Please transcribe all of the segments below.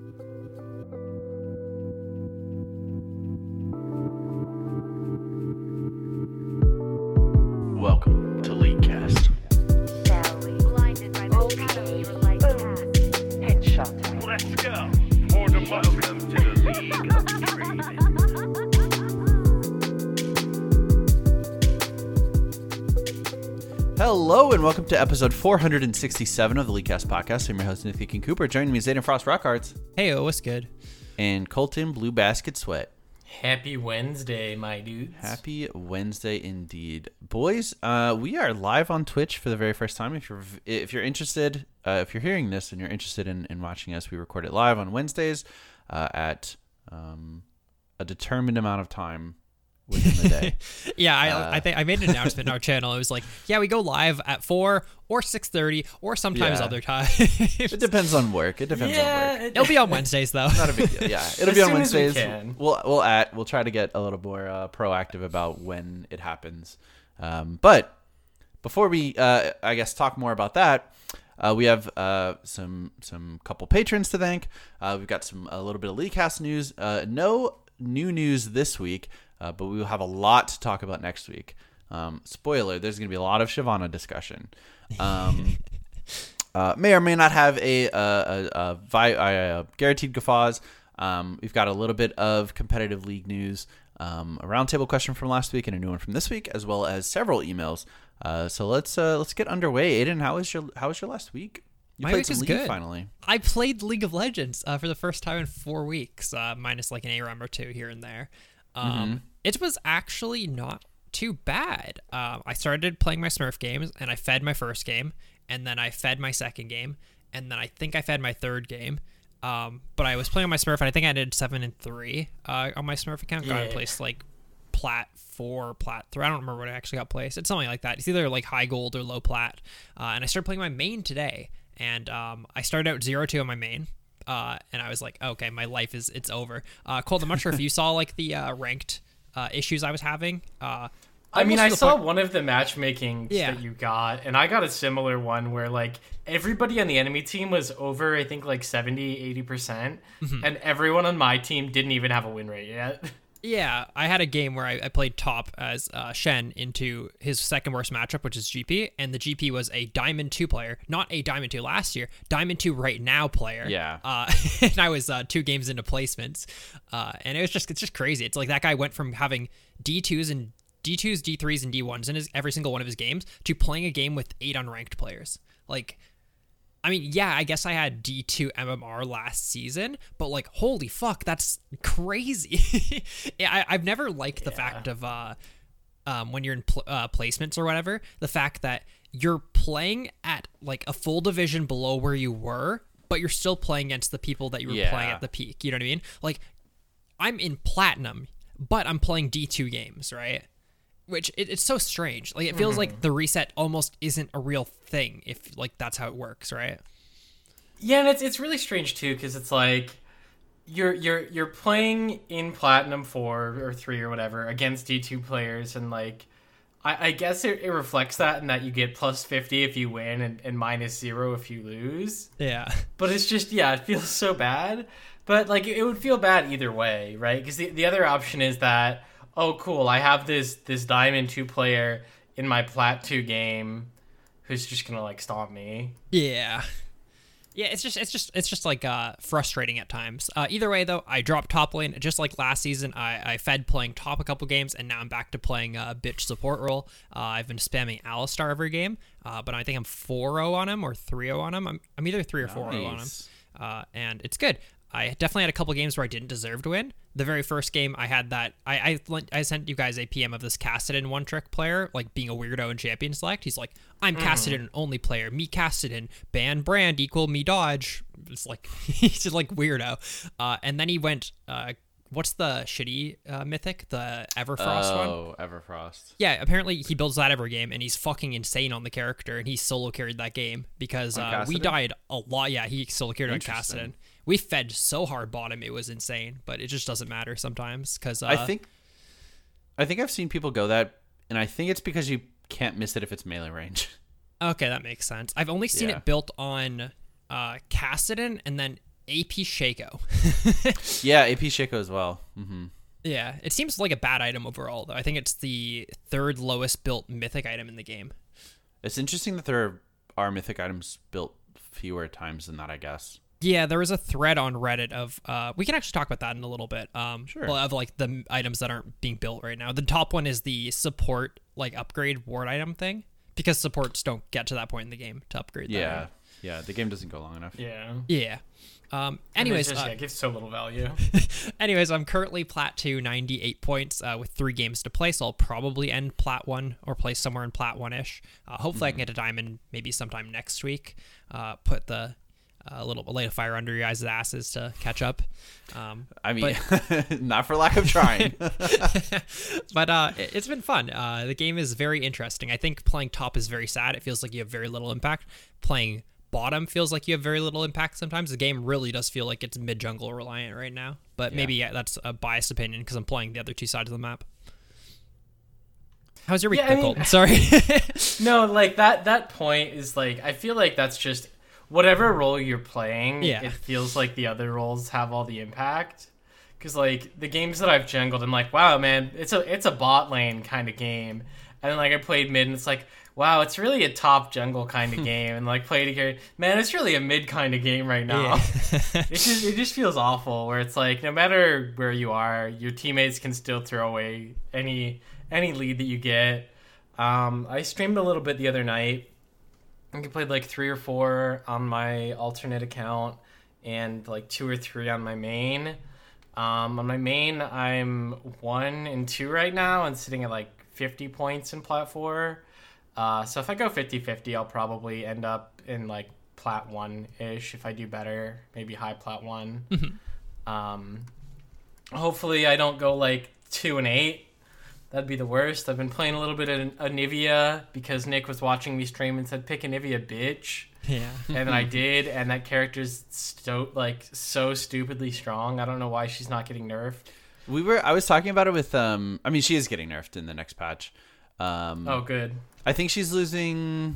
Welcome to LeagueCast. Let's go. For the welcome to the League of Dreaming. Hello and welcome to episode 467 of the LeagueCast podcast. I'm your host, Nathan King Cooper. Joining me is Zayden Frost Rockhards. Hey, what's good? And Colton Blue Basket Sweat. Happy Wednesday, my dudes. Happy Wednesday indeed. Boys, we are live on Twitch for the very first time. If you're interested, if you're hearing this and you're interested in watching us, we record it live on Wednesdays at a determined amount of time within the day. Yeah, I think I made an announcement in our channel. It was like, yeah, we go live at 4 or 6:30 or sometimes other times. It depends on work. It depends on work. It'll be on Wednesdays though. Not a big deal. Yeah, it'll As be on soon as we Wednesdays. can. We'll try to get a little more proactive about when it happens. But before we, I guess, talk more about that, we have some couple patrons to thank. We've got a little bit of LeagueCast news. No new news this week, but we will have a lot to talk about next week. Spoiler: there's going to be a lot of Shyvana discussion. May or may not have a guaranteed guffaws. We've got a little bit of competitive league news, a roundtable question from last week and a new one from this week, as well as several emails. So let's get underway. Aiden, how was your last week? You My played week some is League good. Finally. I played League of Legends for the first time in 4 weeks, minus like an ARAM or two here and there. It was actually not too bad. I started playing my Smurf games, and I fed my first game, and then I fed my second game, and then I think I fed my third game. But I was playing on my Smurf, and I think I did 7-3 on my Smurf account. Got in place like Plat 4, Plat 3. I don't remember what I actually got placed. It's something like that. It's either like high gold or low plat. And I started playing my main today, and I started out 0-2 on my main. And I was like, okay, my life it's over. Colt, I'm not sure if you saw like the ranked issues I was having. I mean, I saw one of the matchmaking Yeah. that you got, and I got a similar one where, like, everybody on the enemy team was over, I think, like 70, 80%, and everyone on my team didn't even have a win rate yet. Yeah, I had a game where I played top as Shen into his second worst matchup, which is GP, and the GP was a Diamond 2 player, not a Diamond 2 last year, Diamond 2 right now player. Yeah. And I was 2 games into placements, and it's just crazy. It's like that guy went from having D2s, D3s, and D1s in every single one of his games to playing a game with 8 unranked players. Like, I mean, yeah, I guess I had D2 MMR last season, but like, holy fuck, that's crazy. I've never liked the fact of when you're in placements or whatever, the fact that you're playing at like a full division below where you were, but you're still playing against the people that you were playing at the peak. You know what I mean? Like, I'm in platinum, but I'm playing D2 games, right? Which it's so strange. Like, it feels like the reset almost isn't a real thing if like that's how it works, right? Yeah, and it's really strange too, because it's like you're playing in Platinum 4 or 3 or whatever against D2 players, and like I guess it reflects that in that you get plus 50 if you win and minus 0 if you lose. Yeah. But it's just, yeah, it feels so bad. But like it would feel bad either way, right? Because the other option is that, oh cool, I have this Diamond 2 player in my Plat 2 game who's just gonna like stomp me. Yeah. Yeah, it's just like frustrating at times. Either way, though, I dropped top lane just like last season. I fed playing top a couple games, and now I'm back to playing bitch support role. I've been spamming Alistar every game, but I think I'm 4-0 on him or 3-0 on him. I'm either 3 or 4-0 on him, and it's good. I definitely had a couple games where I didn't deserve to win. The very first game I had that, I sent you guys a PM of this Kassadin one-trick player, like being a weirdo in Champion Select. He's like, I'm Kassadin only player. Me Kassadin. Ban brand equal me dodge. It's like, he's just like weirdo. And then he went, what's the shitty mythic? The Everfrost one? Oh, Everfrost. Yeah, apparently he builds that every game, and he's fucking insane on the character, and he solo carried that game because we died a lot. Yeah, he solo carried on Kassadin. We fed so hard bottom, it was insane, but it just doesn't matter sometimes because I think I've seen people go that, and I think it's because you can't miss it if it's melee range. Okay, that makes sense. I've only seen it built on Kassadin and then AP Shaco. Yeah, AP Shaco as well. Mm-hmm. Yeah, it seems like a bad item overall, though. I think it's the third lowest built mythic item in the game. It's interesting that there are mythic items built fewer times than that, I guess. Yeah, there was a thread on Reddit of we can actually talk about that in a little bit. Sure. Well, of like the items that aren't being built right now. The top one is the support like upgrade ward item thing, because supports don't get to that point in the game to upgrade that. Yeah. Yeah, the game doesn't go long enough. Yeah. Yeah. Anyways, it gives so little value. anyways, I'm currently Plat 2, 98 points with 3 games to play, so I'll probably end Plat 1 or play somewhere in Plat 1-ish. Hopefully I can get a diamond maybe sometime next week. Put the little light of fire under your guys' asses to catch up. I mean, not for lack of trying. But it's been fun. The game is very interesting. I think playing top is very sad. It feels like you have very little impact. Playing bottom feels like you have very little impact sometimes. The game really does feel like it's mid-jungle reliant right now. But maybe that's a biased opinion because I'm playing the other 2 sides of the map. How's your week, Colton? Sorry. No, like that point is like, I feel like that's just whatever role you're playing. Yeah. It feels like the other roles have all the impact. Because like the games that I've jungled, I'm like, wow, man, it's a bot lane kind of game. And then like I played mid, and it's like, wow, it's really a top jungle kind of game. And like played again, man, it's really a mid kind of game right now. Yeah. it just feels awful. Where it's like, no matter where you are, your teammates can still throw away any lead that you get. I streamed a little bit the other night. I think I played like 3 or 4 on my alternate account, and like 2 or 3 on my main. On my main, I'm 1 and 2 right now, and sitting at like 50 points in Plat 4. So if I go 50-50, I'll probably end up in like Plat 1-ish if I do better, maybe high Plat 1. Hopefully I don't go like 2 and 8. That'd be the worst. I've been playing a little bit of Anivia because Nick was watching me stream and said, pick Anivia, bitch. Yeah. And then I did, and that character's so stupidly strong. I don't know why she's not getting nerfed. I was talking about it with I mean, she is getting nerfed in the next patch. Oh, good. I think she's losing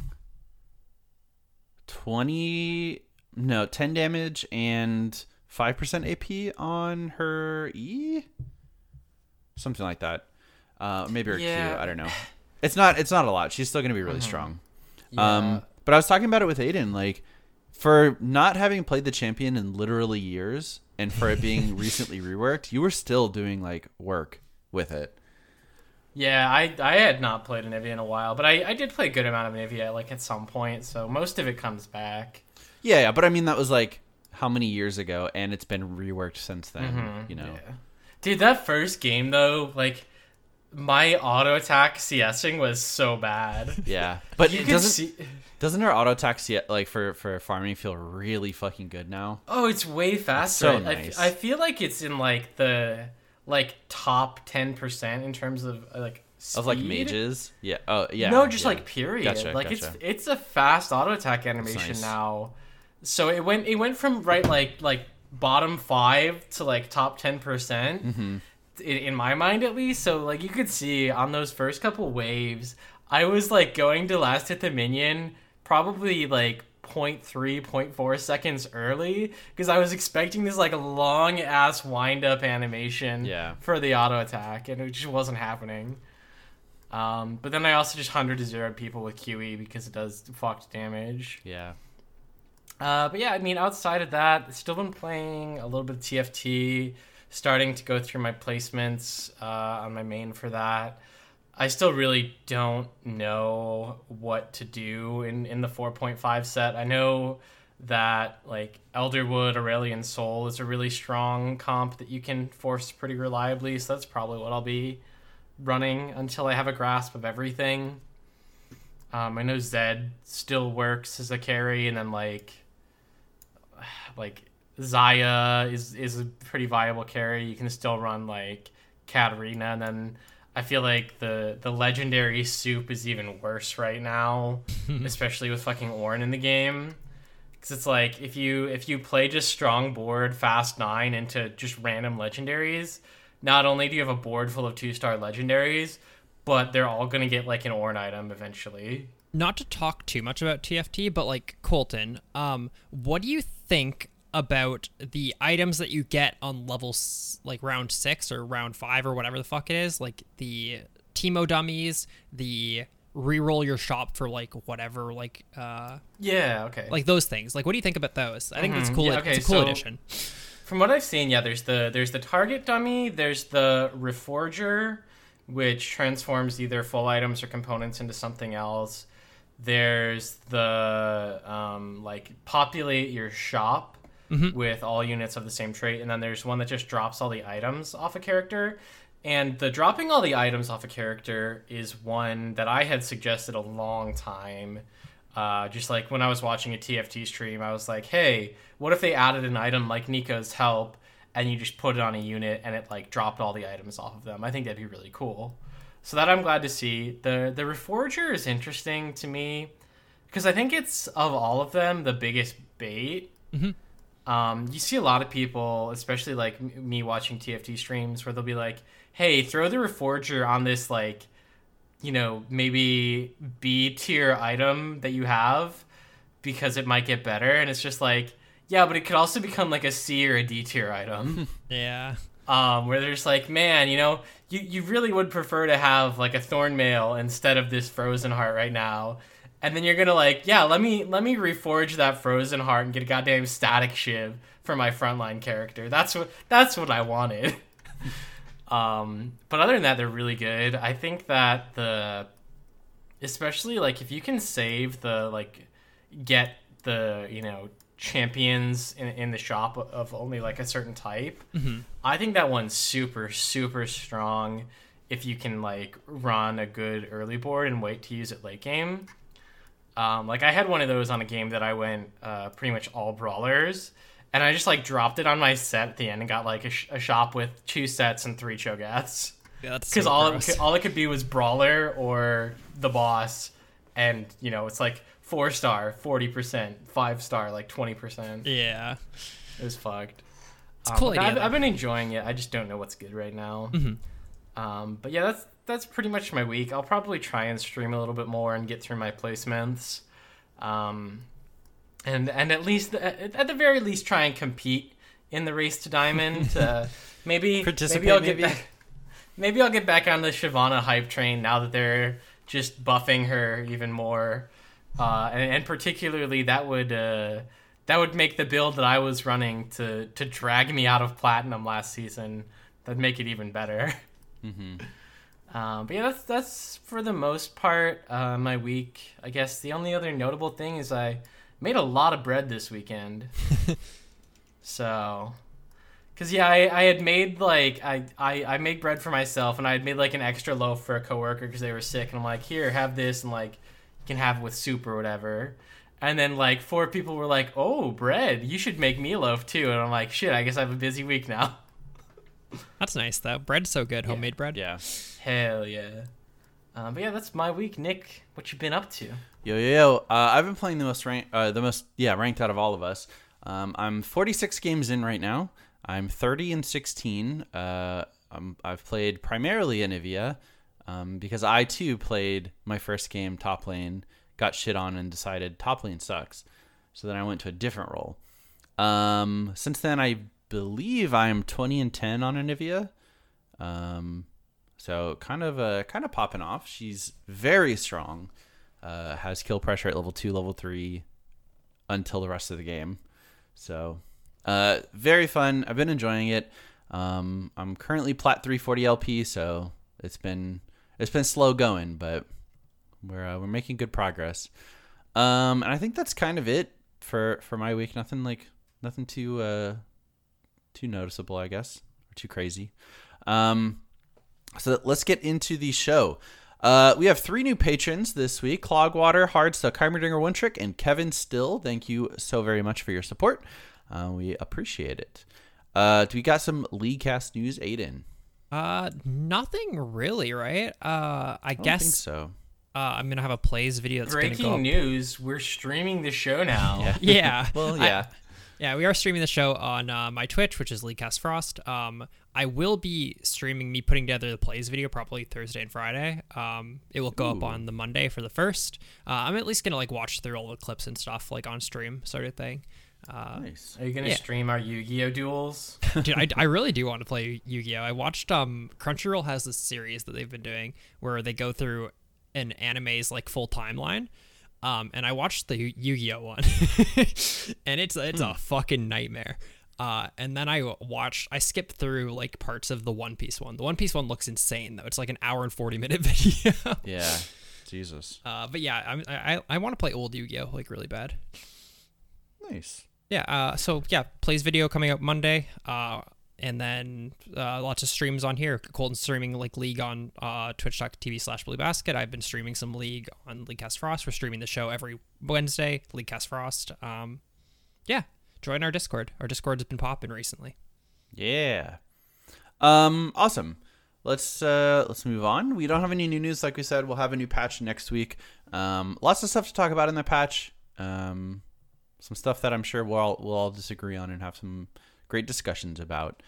10 damage and 5% AP on her E, something like that. Maybe her Q. I don't know. It's not a lot. She's still gonna be really strong. Yeah. But I was talking about it with Aiden, like for not having played the champion in literally years, and for it being recently reworked, you were still doing like work with it. Yeah, I had not played Anivia in a while, but I did play a good amount of Anivia like at some point, so most of it comes back. Yeah, but I mean that was like how many years ago, and it's been reworked since then. You know, Dude, that first game though, like my auto attack CSing was so bad. yeah, but You it could see. doesn't her auto attack like for farming feel really fucking good now? Oh, it's way faster. so nice. I feel like it's in like the top 10% in terms of like speed. Of like mages. Yeah. Oh yeah. No, just yeah. like period. Gotcha, like gotcha. it's a fast auto attack animation nice. now. So it went from like bottom 5 to like top 10%. In my mind at least. So like you could see on those first couple waves, I was like going to last hit the minion probably like 0.3 0.4 seconds early because I was expecting this like long ass wind up animation for the auto attack, and it just wasn't happening. But then I also just 100-0 people with QE because it does fucked damage. Yeah. But yeah, I mean, outside of that, still been playing a little bit of TFT, starting to go through my placements on my main for that. I still really don't know what to do in the 4.5 set. I know that like Elderwood, Aurelion Soul is a really strong comp that you can force pretty reliably, so that's probably what I'll be running until I have a grasp of everything. I know Zed still works as a carry, and then like Xayah is a pretty viable carry. You can still run like Katarina, and then I feel like the legendary soup is even worse right now, especially with fucking Ornn in the game. Because it's like if you play just strong board fast 9 into just random legendaries, not only do you have a board full of 2-star legendaries, but they're all gonna get like an Ornn item eventually. Not to talk too much about TFT, but like Colton, what do you think about the items that you get on like round 6 or round 5 or whatever the fuck it is, like the Teemo dummies, the reroll your shop for like whatever, like Okay. like those things. Like, what do you think about those? I think that's cool. Yeah, okay, It's a cool so- addition. From what I've seen, yeah, there's the target dummy, there's the reforger, which transforms either full items or components into something else. There's the like populate your shop with all units of the same trait, and then there's one that just drops all the items off a character. And the dropping all the items off a character is one that I had suggested a long time. Just like when I was watching a TFT stream, I was like, hey, what if they added an item like Nico's Help and you just put it on a unit and it like dropped all the items off of them? I think that'd be really cool. So that I'm glad to see. The Reforger is interesting to me because I think it's, of all of them, the biggest bait. You see a lot of people, especially like me watching TFT streams, where they'll be like, hey, throw the Reforger on this, like, you know, maybe B tier item that you have because it might get better. And it's just like, yeah, but it could also become like a C or a D tier item. Yeah. Where they're just like, man, you know, you really would prefer to have like a Thornmail instead of this Frozen Heart right now. And then you're gonna like, yeah, let me reforge that Frozen Heart and get a goddamn Static Shiv for my frontline character. That's what I wanted. But other than that, they're really good. I think that especially like if you can save the like get the, you know, champions in the shop of only like a certain type, I think that one's super super strong if you can like run a good early board and wait to use it late game. Like I had one of those on a game that I went pretty much all brawlers, and I just like dropped it on my set at the end and got like a shop with 2 sets and 3 Cho'Gaths. Yeah, that's Because so all gross. it could be was brawler or the boss, and you know it's like 4-star 40%, 5-star like 20%. Yeah. It was fucked. It's a cool but idea. I've been enjoying it. I just don't know what's good right now. But yeah, that's pretty much my week. I'll probably try and stream a little bit more and get through my placements, and at least at the very least try and compete in the race to diamond. Maybe I'll get back. Maybe I'll get back on the Shyvana hype train now that they're just buffing her even more, and particularly that would make the build that I was running to drag me out of platinum last season. That'd make it even better. But yeah, that's for the most part my week. I guess the only other notable thing is I made a lot of bread this weekend. So, because yeah, I had made like I made bread for myself, and I had made like an extra loaf for a coworker because they were sick, and I'm like, here, have this, and like you can have it with soup or whatever. And then like 4 people were like, oh, bread, you should make me a loaf too. And I'm like, shit, I guess I have a busy week now. That's nice though. Bread's so good. Homemade bread. Yeah. Hell yeah. But yeah, that's my week. Nick, what you been up to? Yo. I've been playing the most ranked out of all of us. I'm 46 games in right now. I'm 30-16. I've played primarily Anivia, because I too played my first game top lane, got shit on, and decided top lane sucks. So then I went to a different role. Since then, I believe I'm 20-10 on Anivia. So kind of popping off. She's very strong. Has kill pressure at level 2, level 3 until the rest of the game. So very fun. I've been enjoying it. I'm currently plat 340 LP, so it's been slow going, but we're making good progress. And I think that's kind of it for my week. Nothing too noticeable, I guess, or too crazy. So let's get into the show. We have 3 new patrons this week: Clogwater, Hardstuck, Heimerdinger, One Trick, and Kevin Still. Thank you so very much for your support. We appreciate it. Do we got some Leaguecast news, Aiden? Nothing really, right? I guess think so. I'm gonna have a plays video that's gonna go Breaking up. news, we're streaming the show now. Yeah. Well, yeah. Yeah, we are streaming the show on my Twitch, which is Leaguecast Frost. I will be streaming me putting together the plays video probably Thursday and Friday. It will go up on the Monday for the first. I'm at least gonna like watch through all the clips and stuff like on stream, sort of thing. Nice. Are you gonna Yeah. stream our Yu-Gi-Oh duels? Dude, I really do want to play Yu-Gi-Oh. I watched Crunchyroll has this series that they've been doing where they go through an anime's like full timeline. And I watched the Yu-Gi-Oh one, and it's a fucking nightmare. And then I skipped through like parts of the One Piece one. The One Piece one looks insane though. It's like an hour and 40-minute video. Yeah. Jesus. But yeah, I want to play old Yu-Gi-Oh like really bad. Nice. Yeah. So yeah, plays video coming up Monday. And then lots of streams on here. Colton's streaming like League on twitch.tv/BlueBasket. I've been streaming some League on Leaguecast Frost. We're streaming the show every Wednesday, Leaguecast Frost. Yeah, join our Discord. Our Discord has been popping recently. Yeah. Awesome. Let's move on. We don't have any new news, like we said. We'll have a new patch next week. Lots of stuff to talk about in the patch. Some stuff that I'm sure we'll all disagree on and have some great discussions about.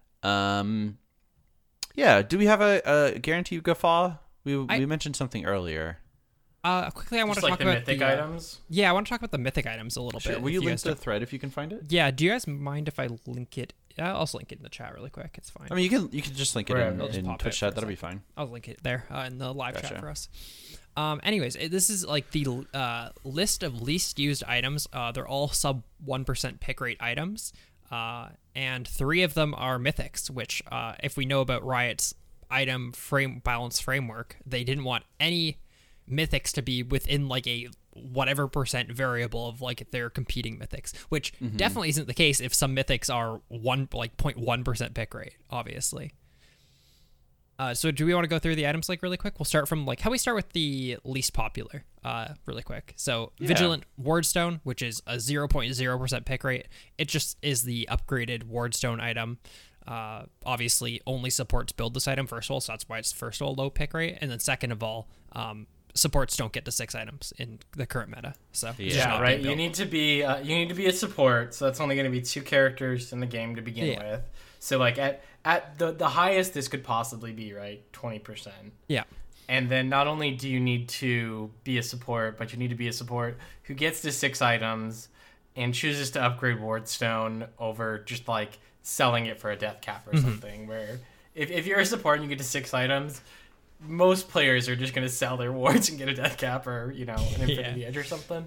Yeah. Do we have a guaranteed guffaw? We mentioned something earlier. Quickly, I want Just to like talk the about mythic items. Yeah, I want to talk about the mythic items a little Sure. bit. Will you if link guys the don't- thread if you can find it? Yeah. Do you guys mind if I link it? Yeah, I'll also link it in the chat really quick. It's fine. I mean, you can just link it Wherever. in, I'll just in pop it Twitch for chat. a That'll be second. fine. I'll link it there in the live Gotcha. chat for us. Anyways, this is like the list of least used items. They're all sub 1% pick rate items, and 3 of them are mythics. Which, if we know about Riot's item balance framework, they didn't want any mythics to be within like a whatever percent variable of like their competing mythics, which definitely isn't the case if some mythics are 0.1% pick rate, obviously. So do we want to go through the items like really quick? We'll start from like how we start with the least popular really quick. So Vigilant Wardstone, which is a 0.0% pick rate. It just is the upgraded Wardstone item. Obviously only supports build this item first of all, so that's why it's first of all low pick rate, and then second of all, supports don't get to 6 items in the current meta. So it's just Yeah, not right. being You built. need to be a support, so that's only going to be 2 characters in the game to begin Yeah. with. So like at the highest this could possibly be, right, 20%. Yeah. And then not only do you need to be a support, but you need to be a support who gets to 6 items and chooses to upgrade Wardstone over just like selling it for a death cap or something. Where if you're a support and you get to 6 items, most players are just going to sell their wards and get a death cap or, you know, an Infinity Edge or something.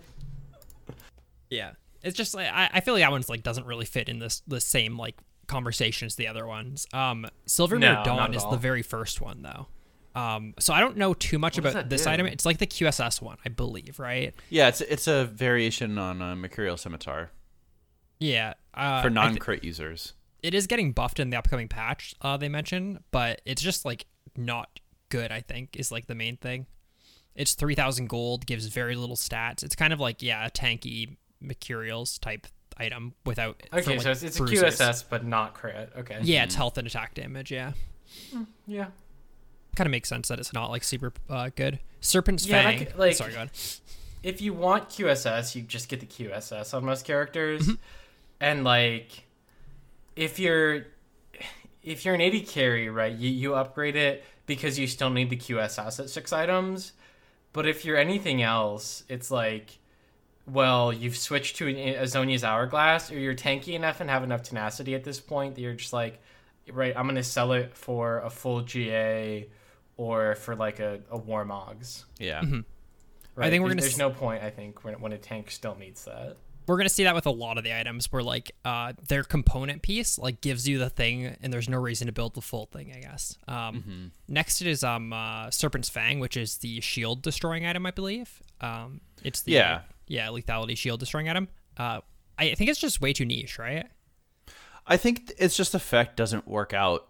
Yeah, it's just like I feel like that one's like doesn't really fit in the same like conversation as the other ones. Silvermere No, not Dawn at is all. the very first one though. So I don't know too much What does about that this do? item. It's like the QSS one, I believe, right? Yeah, it's a variation on Mercurial Scimitar Yeah. for non-crit users. It is getting buffed in the upcoming patch, they mentioned, but it's just like not good, I think, is like the main thing. It's 3,000 gold, gives very little stats. It's kind of like, a tanky Mercurials type item without. Okay, for, like, so it's a bruisers. QSS, but not crit. Okay. Yeah, it's health and attack damage, yeah. Yeah. Kind of makes sense that it's not like super good. Serpent's Yeah, Fang. like- Sorry, go ahead. If you want QSS, you just get the QSS on most characters. Mm-hmm. And like if you're an AD carry, right, you upgrade it because you still need the QSS at 6 items. But if you're anything else, it's like, well, you've switched to Azonia's Hourglass, or you're tanky enough and have enough tenacity at this point that you're just like, right, I'm going to sell it for a full GA or for like a Warmogs. Yeah. Right? I think we're There's- gonna There's no point, I think, when a tank still meets that. We're gonna see that with a lot of the items where like their component piece like gives you the thing and there's no reason to build the full thing, I guess. Next it is Serpent's Fang, which is the shield destroying item, I believe. It's the lethality shield destroying item. I think it's just way too niche, right? I think it's just effect doesn't work out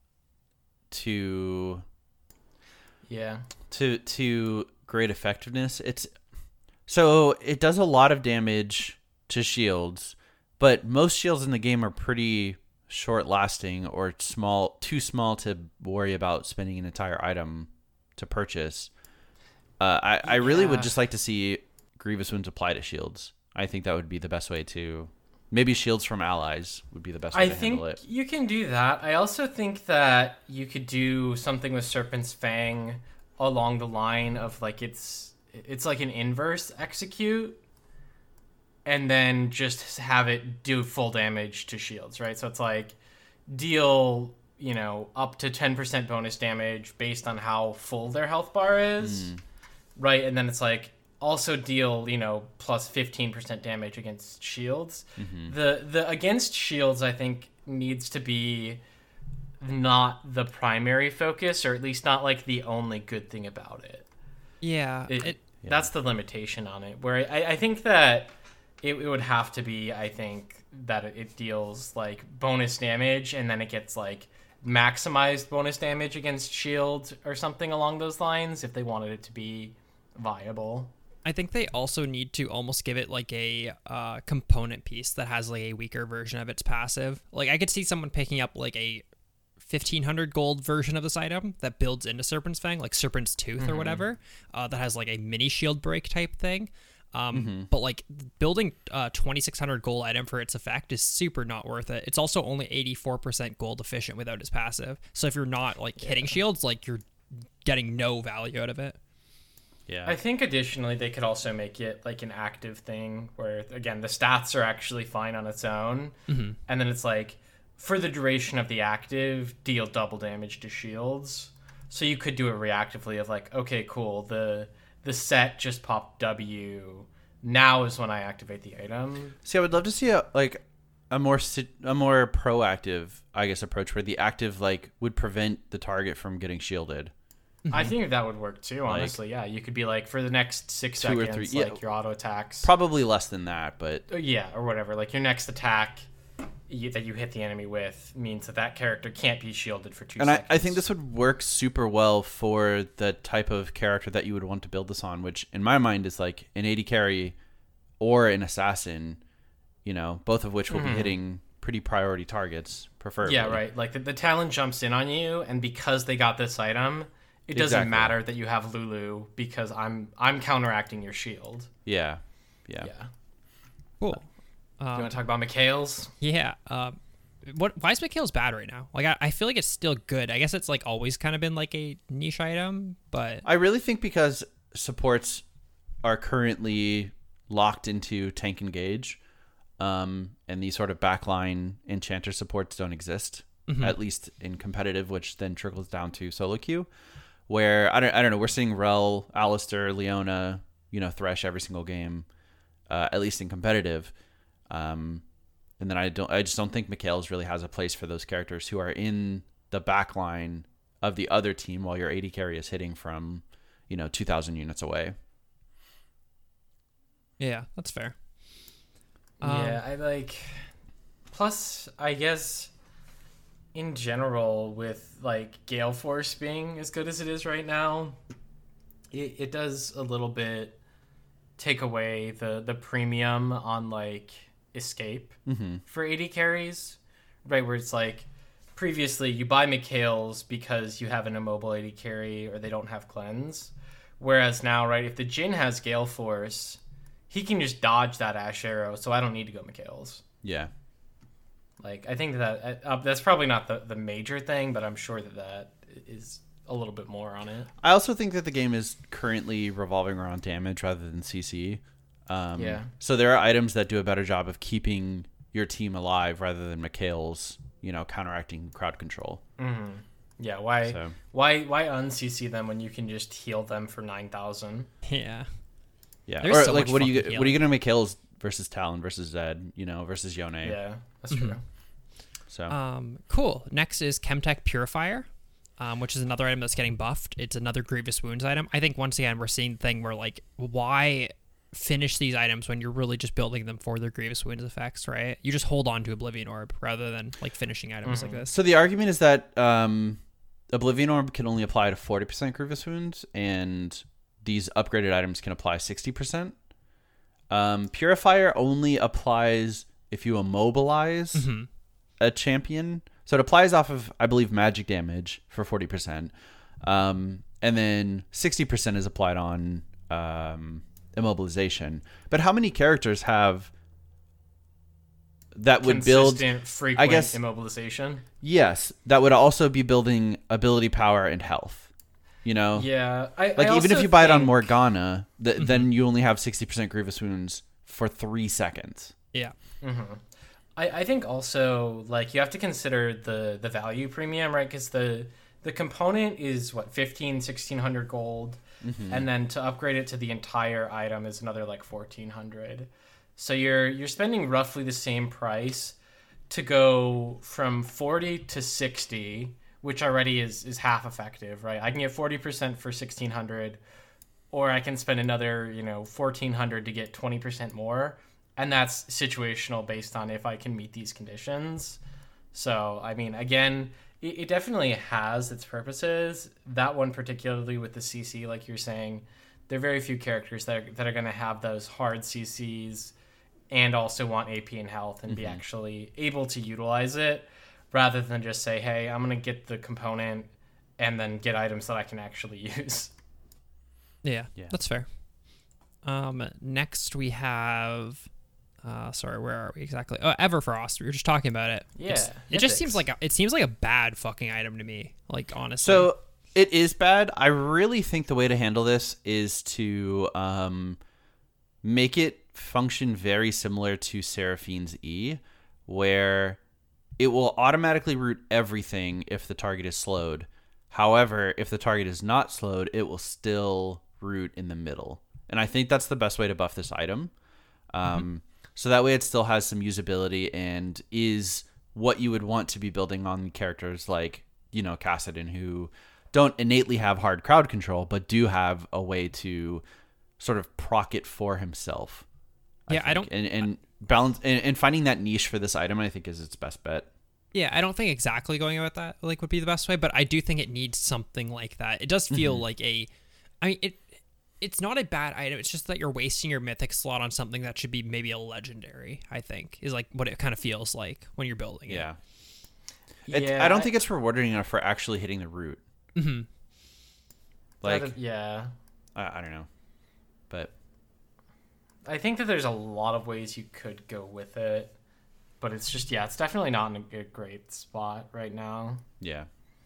to Yeah. to great effectiveness. So it does a lot of damage to shields, but most shields in the game are pretty short lasting or too small to worry about spending an entire item to purchase. I really would just like to see Grievous Wounds apply to shields. I think that would be the best way to. Maybe shields from allies would be the best way I to handle think it. you can do that. I also think that you could do something with Serpent's Fang along the line of like it's like an inverse execute. and then just have it do full damage to shields, right? So it's like deal, up to 10% bonus damage based on how full their health bar is, right? And then it's like also deal, plus 15% damage against shields. The against shields, I think, needs to be not the primary focus, or at least not like the only good thing about it. Yeah. That's the limitation on it, where I think that it would have to be, I think, that it deals like bonus damage and then it gets like maximized bonus damage against shield or something along those lines if they wanted it to be viable. I think they also need to almost give it like a component piece that has like a weaker version of its passive. Like I could see someone picking up like a 1,500 gold version of this item that builds into Serpent's Fang, like Serpent's Tooth or whatever, that has like a mini shield break type thing. But like building a 2,600 gold item for its effect is super not worth it. It's also only 84% gold efficient without its passive. So if you're not like hitting shields, like you're getting no value out of it. Yeah. I think additionally they could also make it like an active thing where, again, the stats are actually fine on its own. And then it's like, for the duration of the active, deal double damage to shields. So you could do it reactively of like, okay, cool, the set just popped W. Now is when I activate the item. See, I would love to see a more proactive, I guess, approach where the active like would prevent the target from getting shielded. I think that would work too, honestly. Yeah, you could be like, for the next 6 2 or seconds, 3, like your auto attacks. Probably less than that, but Or whatever. Like your next attack that you hit the enemy with means that character can't be shielded for 2 seconds. And I think this would work super well for the type of character that you would want to build this on, which in my mind is like an AD carry or an assassin, both of which will be hitting pretty priority targets, preferably. Yeah, right. Like the Talon jumps in on you, and because they got this item, it doesn't matter that you have Lulu because I'm counteracting your shield. Yeah. Cool. You want to talk about Mikhail's? Yeah. Why is Mikhail's bad right now? Like I feel like it's still good. I guess it's like always kind of been like a niche item, but I really think because supports are currently locked into tank engage, and these sort of backline enchanter supports don't exist, at least in competitive, which then trickles down to solo queue, where I don't know, we're seeing Rel, Alistair, Leona, Thresh every single game, at least in competitive. And then I just don't think Mikhail's really has a place for those characters who are in the back line of the other team while your AD carry is hitting from, 2,000 units away. yeah, that's fair. Yeah, plus, I guess, in general, with like Gale Force being as good as it is right now, it does a little bit take away the premium on like escape for AD carries, right? Where it's like previously you buy Mikhail's because you have an immobile AD carry or they don't have cleanse, whereas now, right, if the Jhin has Gale Force, he can just dodge that Ash Arrow, so I don't need to go Mikhail's. Yeah. Like, I think that that's probably not the major thing, but I'm sure that is a little bit more on it. I also think that the game is currently revolving around damage rather than CC. Yeah. So there are items that do a better job of keeping your team alive rather than Mikhail's, counteracting crowd control. Yeah. Why un-CC them when you can just heal them for 9,000? Yeah. Yeah. There's Or so like, much what are you fucking going to Mikhail's versus Talon versus Zed, versus Yone? Yeah, that's true. So. Cool. Next is Chemtech Purifier, which is another item that's getting buffed. It's another Grievous Wounds item. I think once again we're seeing the thing where like, why finish these items when you're really just building them for their Grievous Wounds effects, right? You just hold on to Oblivion Orb rather than like finishing items like this. So the argument is that Oblivion Orb can only apply to 40% Grievous Wounds, and these upgraded items can apply 60%. Purifier only applies if you immobilize a champion. So it applies off of, I believe, magic damage for 40%. And then 60% is applied on immobilization. But how many characters have that would build frequent I guess immobilization? Yes, that would also be building ability power and health. Yeah. Even if you buy it on Morgana, then you only have 60% Grievous Wounds for 3 seconds. Yeah. I think also like you have to consider the value premium, right? Because the component is what 1,500-1,600 gold, and then to upgrade it to the entire item is another like 1,400. So you're spending roughly the same price to go from 40 to 60, which already is half effective, right? I can get 40% for 1,600, or I can spend another 1,400 to get 20% more. And that's situational based on if I can meet these conditions. So, I mean, again, it definitely has its purposes. That one particularly with the CC, like you're saying, there are very few characters that are going to have those hard CCs and also want AP and health and be actually able to utilize it rather than just say, hey, I'm going to get the component and then get items that I can actually use. Yeah, that's fair. Next we have... sorry, where are we exactly? Oh, Everfrost. We were just talking about it. Yeah, it just seems like a bad fucking item to me. Like honestly. So it is bad. I really think the way to handle this is to make it function very similar to Seraphine's E, where it will automatically root everything if the target is slowed. However, if the target is not slowed, it will still root in the middle. And I think that's the best way to buff this item. So that way it still has some usability and is what you would want to be building on characters like, Kassadin, who don't innately have hard crowd control, but do have a way to sort of proc it for himself. I don't... And balance and finding that niche for this item, I think, is its best bet. Yeah, I don't think exactly going about that would be the best way, but I do think it needs something like that. It does feel like it's not a bad item. It's just that you're wasting your mythic slot on something that should be maybe a legendary, I think, is like what it kind of feels like when you're building it. Yeah. I don't think it's rewarding enough for actually hitting the root. Like, yeah. I don't know. But I think that there's a lot of ways you could go with it, but it's just, it's definitely not in a great spot right now. Yeah.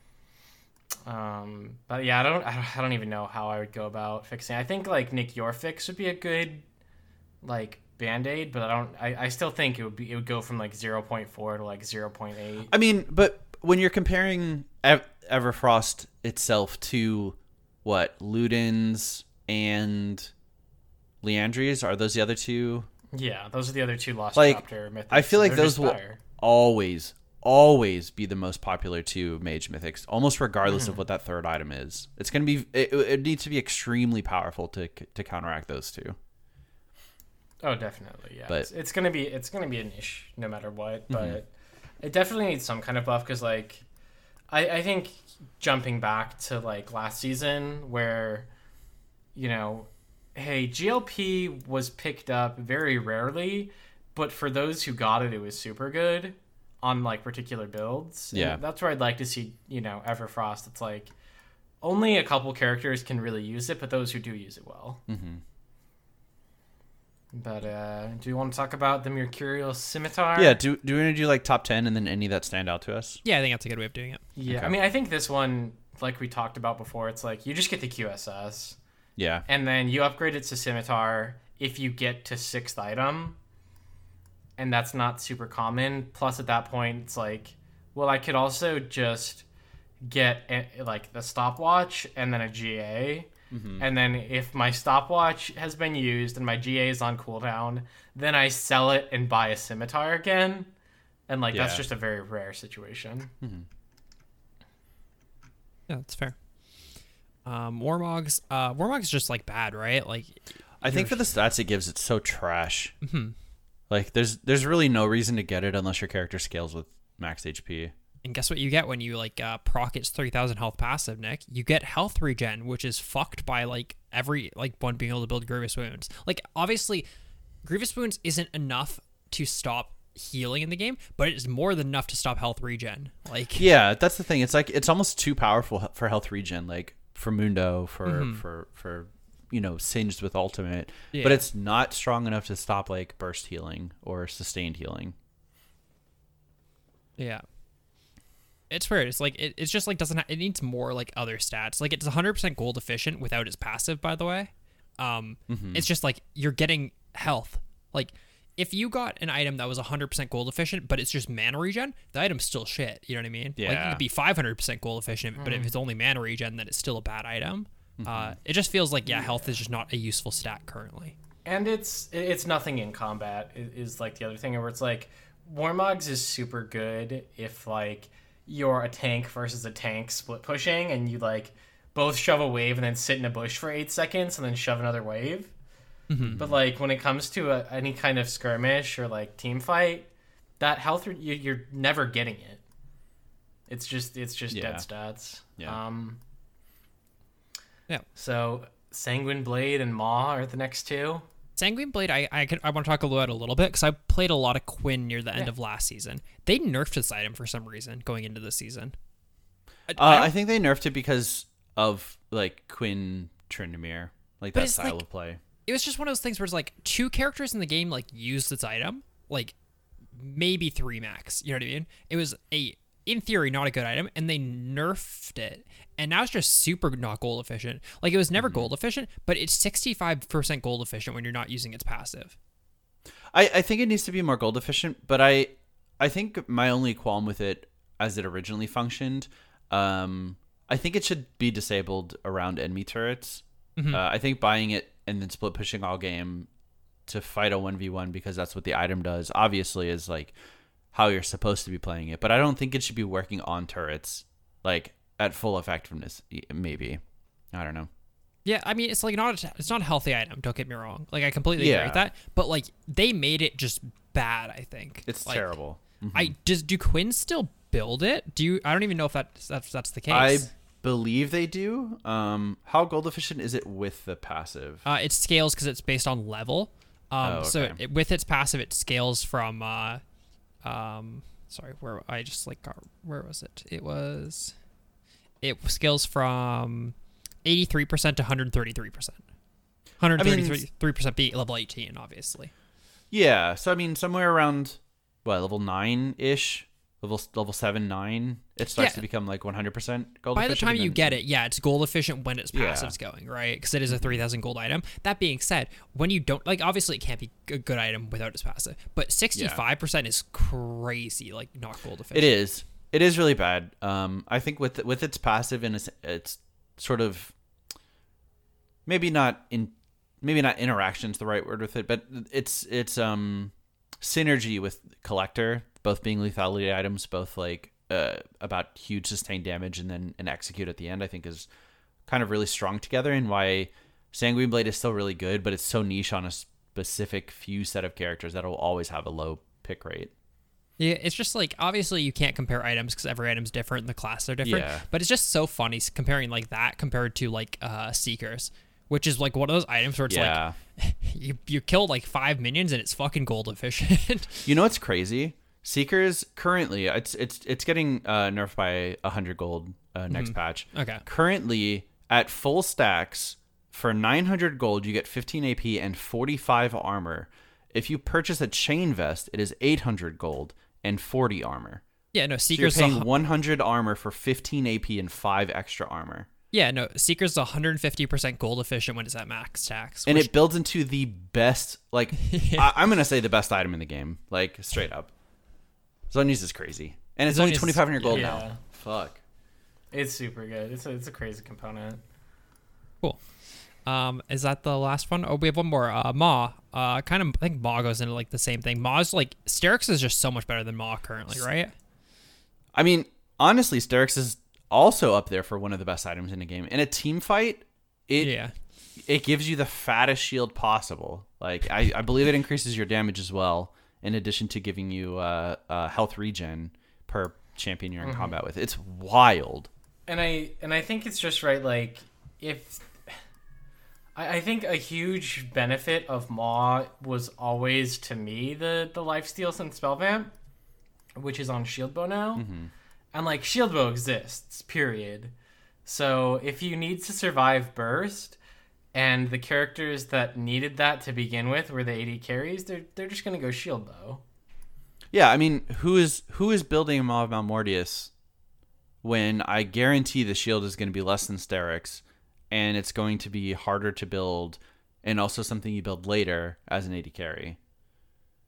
But yeah, I don't even know how I would go about fixing it. I think like Nick, your fix would be a good like band-aid, but I still think it would go from like 0.4 to like 0.8. I mean, but when you're comparing Everfrost itself to what, Ludens and Liandry's, are those the other two? Yeah, those are the other two Lost like, Chapter mythics. I feel like They're those will always be the most popular two mage mythics, almost regardless of what that third item is. It's going to be it needs to be extremely powerful to counteract those two. Oh, definitely, yeah. But it's gonna be an issue no matter what, but it definitely needs some kind of buff because like I think jumping back to like last season where hey, GLP was picked up very rarely, but for those who got it, it was super good on like particular builds. Yeah, and that's where I'd like to see Everfrost. It's like only a couple characters can really use it, but those who do use it well. But do you want to talk about the Mercurial Scimitar? Yeah, do we want to do like top 10 and then any that stand out to us? Yeah, I think that's a good way of doing it. Yeah, Okay. I mean, I think this one, like we talked about before, it's like you just get the QSS. Yeah. And then you upgrade it to Scimitar if you get to 6th item. And that's not super common. Plus, at that point, it's like, well, I could also just get like the stopwatch and then a GA. And then if my stopwatch has been used and my GA is on cooldown, then I sell it and buy a Scimitar again. And like that's just a very rare situation. Yeah, that's fair. Warmog's is just like bad, right? Like, I think for the stats it gives, it's so trash. Like there's really no reason to get it unless your character scales with max HP. and guess what you get when you like proc its 3,000 health passive, Nick? You get health regen, which is fucked by like every like one being able to build Grievous Wounds. Like obviously, Grievous Wounds isn't enough to stop healing in the game, but it is more than enough to stop health regen. Like yeah, that's the thing. It's like it's almost too powerful for health regen. Like for Mundo, for you know, Singed with ultimate, but it's not strong enough to stop like burst healing or sustained healing. Yeah. It's weird. It's like it's just like doesn't it needs more like other stats. Like it's 100% gold efficient without its passive, by the way. It's just like you're getting health. Like, if you got an item that was 100% gold efficient, but it's just mana regen, the item's still shit. You know what I mean? Like, it Yeah. could be 500% gold efficient, but if it's only mana regen, then it's still a bad item. It just feels like, health is just not a useful stat currently. And it's nothing in combat is like the other thing where it's like Warmogs is super good if like you're a tank versus a tank split pushing and you like both shove a wave and then sit in a bush for 8 seconds and then shove another wave. But like when it comes to any kind of skirmish or like team fight, that health you're never getting it. It's just dead stats. Yeah. Yeah. So Sanguine Blade and Maw are the next two. Sanguine Blade, I want to talk about it a little bit because I played a lot of Quinn near the end of last season. They nerfed this item for some reason going into this season. I think they nerfed it because of like Quinn Tryndamere, like But that it's style like- of play. It was just one of those things where it's like 2 characters in the game like used this item, like maybe 3 max. You know what I mean? It was in theory not a good item, and they nerfed it, and now it's just super not gold efficient. Like it was never gold efficient, but it's 65% gold efficient when you're not using its passive. I think it needs to be more gold efficient, but I think my only qualm with it as it originally functioned, I think it should be disabled around enemy turrets. I think buying it and then split pushing all game to fight a 1v1 because that's what the item does obviously is like how you're supposed to be playing it, but I don't think it should be working on turrets like at full effectiveness. Maybe, I don't know. Yeah, I mean it's like it's not a healthy item. Don't get me wrong. Like I completely agree with that, but like they made it just bad. I think It's like, terrible. Do Quinn still build it? I don't even know if that's the case. I believe they do. How gold efficient is it with the passive? It scales because it's based on level. So okay. with its passive, it scales from. Sorry, where I just like got. Where was it? It scales from 83% to 133%. 133% be level 18, obviously. Yeah, so I mean somewhere around level 9-ish, level 7, 9, it starts Yeah. to become like 100% gold By the efficient, time and you then- get it, it's gold efficient when its Yeah. passive's going, right? Because it is a 3,000 gold item. That being said, when you don't, like, obviously it can't be a good item without its passive, but 65% is crazy, like, not gold efficient. It is really bad. I think with its passive and it's sort of maybe not interaction's the right word with it, but it's synergy with Collector, both being lethality items, both like about huge sustained damage and then an execute at the end, I think is kind of really strong together, and why Sanguine Blade is still really good, but it's so niche on a specific few set of characters that will always have a low pick rate. Yeah, it's just like, obviously you can't compare items because every item's different and the classes are different, Yeah. but it's just so funny comparing like that compared to like Seekers, which is like one of those items where it's Yeah. like you kill like 5 minions and it's fucking gold efficient. You know what's crazy? Seekers currently it's getting nerfed by 100 gold next patch. Okay. Currently at full stacks for 900 gold you get 15 AP and 45 armor. If you purchase a chain vest, it is 800 gold and 40 armor. Yeah, no, So you're Seekers paying 100 armor for 15 AP and 5 extra armor. Seekers 150% gold efficient when it's at max tax. And it builds into the best, like, I'm going to say the best item in the game, like, straight up. Zonius is crazy. And it's only Zonius- 2,500 gold yeah. now. Fuck. It's super good. It's a crazy component. Cool. Is that the last one? Oh, we have one more. Maw. I think Maw goes into like the same thing. Maw's like Sterix is just so much better than Maw currently, right? I mean, honestly, Sterix is also up there for one of the best items in the game. In a team fight, it gives you the fattest shield possible. Like, I believe it increases your damage as well, in addition to giving you health regen per champion you're in combat with. It's wild. And I think it's just right. Like, if I think a huge benefit of Maw was always, to me, the lifesteal since Spellvamp, which is on Shieldbow now. And like Shieldbow exists, period. So if you need to survive burst, and the characters that needed that to begin with were the AD carries, they're just gonna go Shieldbow. Yeah, I mean, who is building a Maw of Malmortius when I guarantee the shield is going to be less than Sterix, and it's going to be harder to build, and also something you build later as an AD carry?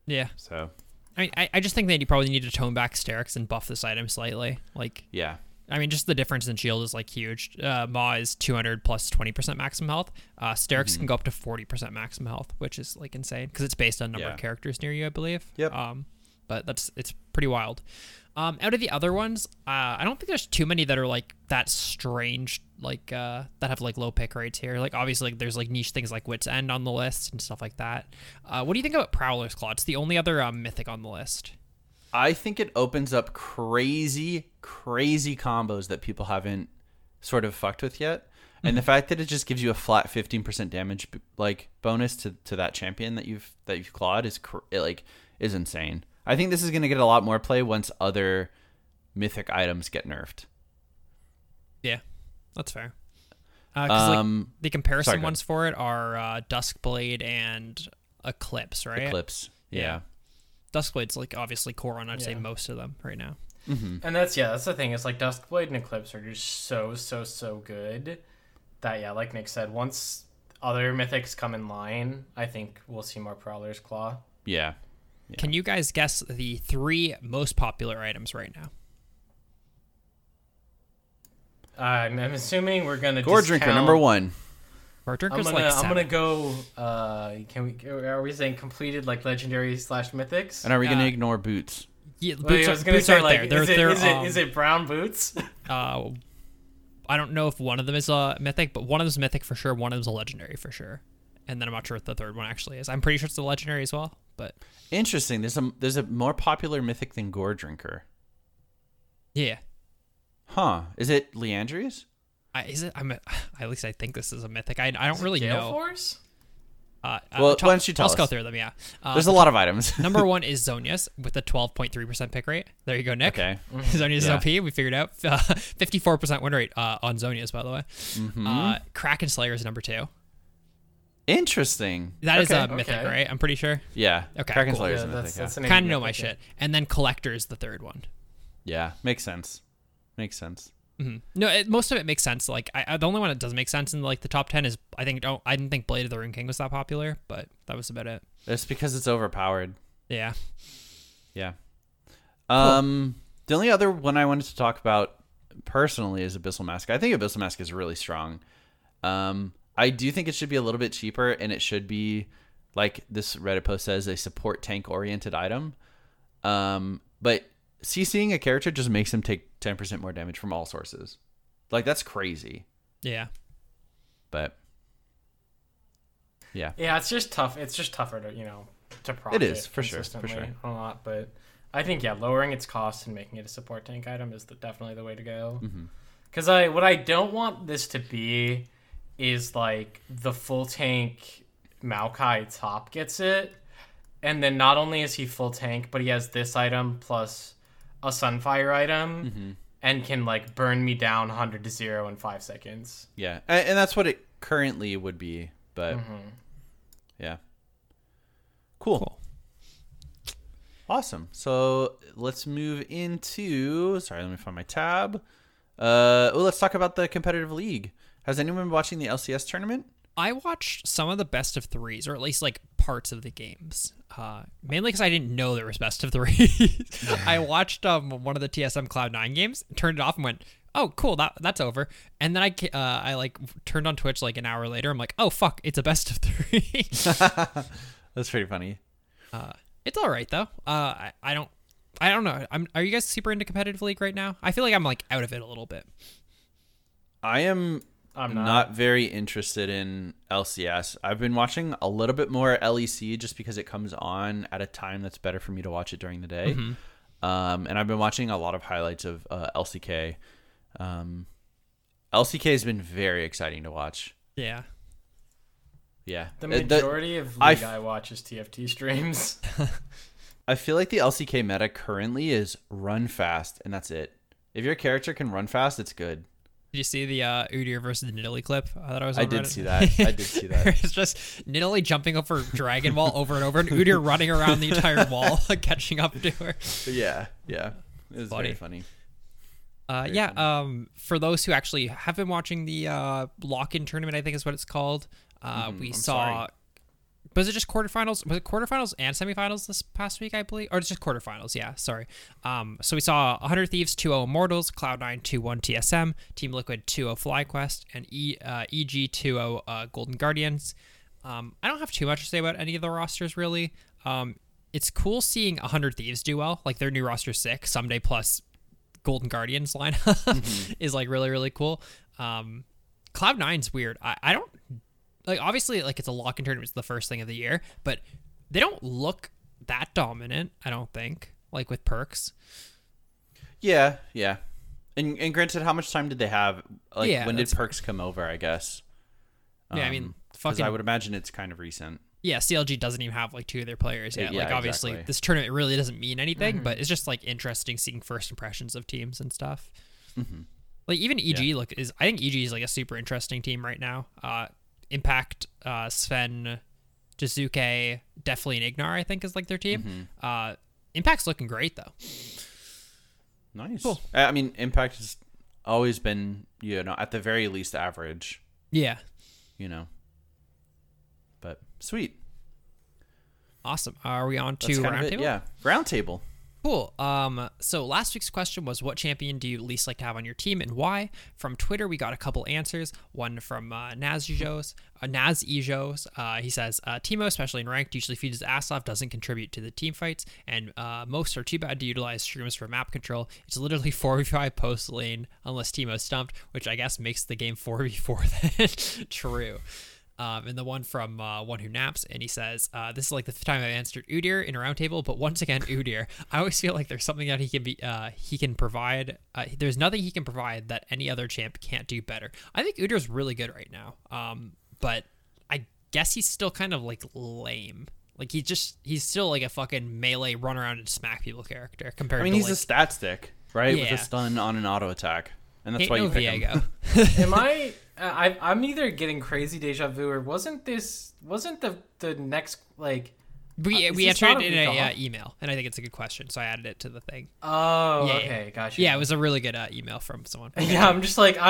Yeah. So I mean, I just think that you probably need to tone back Sterix and buff this item slightly. Like, yeah, I mean, just the difference in shield is like huge. Maw is 200 plus 20% maximum health. Sterix can go up to 40% maximum health, which is like insane because it's based on number of characters near you, I believe. Yep. But it's pretty wild. Out of the other ones, I don't think there's too many that are like that strange, like that have like low pick rates here. Like obviously, like, there's like niche things like Wit's End on the list and stuff like that. What do you think about Prowler's Claw? It's the only other mythic on the list. I think it opens up crazy combos that people haven't sort of fucked with yet. And the fact that it just gives you a flat 15% damage like bonus to that champion that you've clawed is insane. I think this is going to get a lot more play once other mythic items get nerfed. Yeah, that's fair. Like, the comparison ones for it are Duskblade and Eclipse, right? Eclipse, yeah. Duskblade's like obviously core on, I'd say, most of them right now. Mm-hmm. And that's the thing. It's like Duskblade and Eclipse are just so good that like Nick said, once other mythics come in line, I think we'll see more Prowler's Claw. Yeah. Can you guys guess the 3 most popular items right now? I'm assuming we're gonna Gore Drinker number 1. Gore Drinker's like 7. I'm gonna go. Are we saying completed like legendary / mythics? And are we gonna ignore boots? Yeah, Wait, boots aren't like, there. Is it brown boots? I don't know if one of them is a mythic, but one of them's mythic for sure. One of them's a legendary for sure. And then I'm not sure what the third one actually is. I'm pretty sure it's the legendary as well. But interesting. There's a more popular mythic than Gore Drinker. Yeah. Huh? Is it Leandri's? Is it? At least I think this is a mythic. I don't really Gale know. Force? Well, why don't you tell us? Let's go through them. Yeah. There's a lot of items. Number 1 is Zonia's with a 12.3% pick rate. There you go, Nick. Okay. Zonia's OP. We figured out 54% win rate on Zonia's, by the way. Mm-hmm. Kraken Slayer is number 2. Interesting. That is a mythic, right? I'm pretty sure. Yeah. Okay, Kraken cool. Slayer is Yeah, a mythic. that's Yeah. an Kind of know mythic, my shit. And then Collector is the third one. Yeah. Makes sense. Mm-hmm. No, most of it makes sense. Like the only one that doesn't make sense in like the top 10 is I didn't think Blade of the Rune King was that popular, but that was about it. It's because it's overpowered. Yeah. Yeah. The only other one I wanted to talk about personally is Abyssal Mask. I think Abyssal Mask is really strong. I do think it should be a little bit cheaper, and it should be, like this Reddit post says, a support tank oriented item. But CCing a character just makes him take 10% more damage from all sources. Like, that's crazy. Yeah. But yeah. Yeah, it's just tough. It's just tougher to profit. It is, for sure, consistently a lot, but I think lowering its cost and making it a support tank item is definitely the way to go. Because what I don't want this to be is like the full tank Maokai top gets it, and then not only is he full tank, but he has this item plus a Sunfire item, and can like burn me down 100 to 0 in 5 seconds. Yeah, and that's what it currently would be, but yeah. Cool. Awesome. So let's move into, sorry, let me find my tab. Let's talk about the competitive league. Has anyone been watching the LCS tournament? I watched some of the best of 3s, or at least like parts of the games. Mainly because I didn't know there was best of 3s. I watched one of the TSM Cloud9 games, turned it off, and went, "Oh, cool, that's over." And then I like turned on Twitch like an hour later. I'm like, "Oh fuck, it's a best of 3." That's pretty funny. It's all right though. I don't know. Are you guys super into competitive league right now? I feel like I'm like out of it a little bit. I'm not. not very interested in LCS. I've been watching a little bit more LEC just because it comes on at a time that's better for me to watch it during the day. And I've been watching a lot of highlights of LCK. LCK has been very exciting to watch. Yeah. Yeah. The majority of league I watch is TFT streams. I feel like the LCK meta currently is run fast, and that's it. If your character can run fast, it's good. Did you see the Udyr versus Nidalee clip that I was on I did Reddit? see that. I did see that. It's just Nidalee jumping over Dragon Wall over and over, and Udyr running around the entire wall, catching up to her. Yeah. It was Funny. very funny. For those who actually have been watching the lock-in tournament, I think is what it's called. We saw Was it just quarterfinals? Was it quarterfinals and semifinals this past week, I believe? Or it's just quarterfinals, yeah, sorry. So we saw 100 Thieves 2-0 Immortals, Cloud9 2-1 TSM, Team Liquid 2-0 FlyQuest, and EG 2-0 Golden Guardians. I don't have too much to say about any of the rosters, really. It's cool seeing 100 Thieves do well. Like, their new roster 6, Someday plus Golden Guardians line is, like, really, really cool. Cloud9's weird. I don't... Like, obviously, like, it's a lock-in tournament. It's the first thing of the year. But they don't look that dominant, I don't think, like, with perks. Yeah. And granted, how much time did they have? Like, Yeah, when did that's perks come over, I guess? Yeah, I mean, 'cause fucking... I would imagine it's kind of recent. Yeah, CLG doesn't even have, like, 2 of their players yet. Yeah, Like, obviously, exactly. this tournament really doesn't mean anything, but it's just, like, interesting seeing first impressions of teams and stuff. Mm-hmm. Like, even EG, I think EG is, like, a super interesting team right now. Impact, Sven, Jizuke, definitely and Ignar, I think, is, like, their team. Impact's looking great, though. Nice. Cool. I mean, Impact has always been, at the very least average, Yeah. But sweet. Awesome. Are we on to That's kind of it. Roundtable? Yeah. Roundtable. Cool. So last week's question was, what champion do you least like to have on your team and why? From Twitter, we got a couple answers. One from Naz Ejos. He says, Teemo, especially in ranked, usually feeds his ass off, doesn't contribute to the team fights, and most are too bad to utilize streamers for map control. It's literally 4v5 post lane unless Teemo's stumped, which I guess makes the game 4v4 then. True. And the one from One Who Naps, and he says, this is like the fifth time I've answered Udyr in a roundtable, but once again, Udyr. I always feel like there's something that he can provide. There's nothing he can provide that any other champ can't do better. I think Udyr's really good right now, but I guess he's still kind of like lame. Like he's still like a fucking melee run around and smack people character compared. I mean, to, he's like, a stat stick, right? With Yeah. a stun on an auto attack, and that's ain't why no you pick him. Viego. Am I? I'm either getting crazy deja vu or wasn't the next like? We is this answered not it a in week a off? email, and I think it's a good question, so I added it to the thing. Oh, Yeah, okay, gotcha. Yeah, it was a really good email from someone. Yeah, I'm just like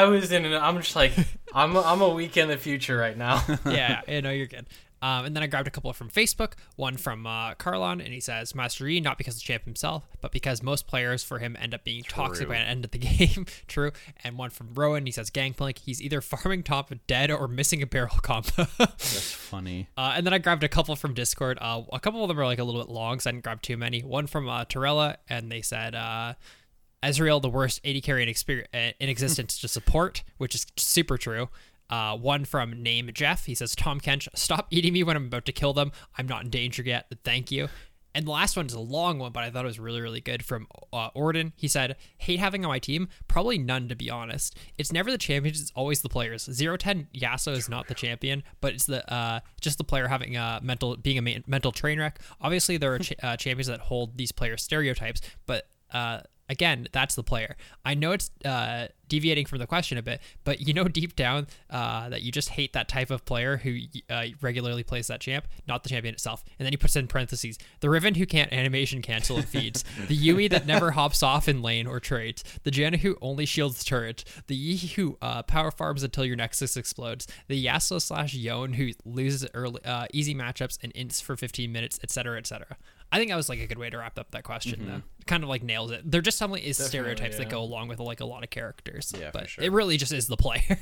I'm a week in the future right now. Yeah, no, you're good. And then I grabbed a couple from Facebook. One from Carlon, and he says, Master Yi, not because of the champ himself, but because most players for him end up being toxic by the end of the game. True. And one from Rowan, he says, Gangplank, he's either farming top dead or missing a barrel combo. That's funny. And then I grabbed a couple from Discord. A couple of them are like a little bit long, so I didn't grab too many. One from Torella, and they said, Ezreal, the worst AD carry in existence to support, which is super true. One from Name Jeff. He says, Tom Kench, stop eating me when I'm about to kill them. I'm not in danger yet. Thank you. And the last one is a long one, but I thought it was really, really good from Orden. He said, hate having on my team? Probably none, to be honest. It's never the champions, it's always the players. 010 Yasuo is not the champion, but it's the just the player having being a mental train wreck. Obviously, there are champions that hold these player stereotypes, but again, that's the player. I know it's deviating from the question a bit, but you know deep down that you just hate that type of player who regularly plays that champ, not the champion itself. And then he puts in parentheses, the Riven who can't animation cancel and feeds, the Yui that never hops off in lane or trades, the Janna who only shields turret, the Yi who power farms until your Nexus explodes, the Yasuo / Yone who loses early easy matchups and ints for 15 minutes, etc., etc. I think that was like a good way to wrap up that question, though. Kind of like nails it. There just definitely is stereotypes that go along with like a lot of characters. Yeah, but for sure. it really just is the player.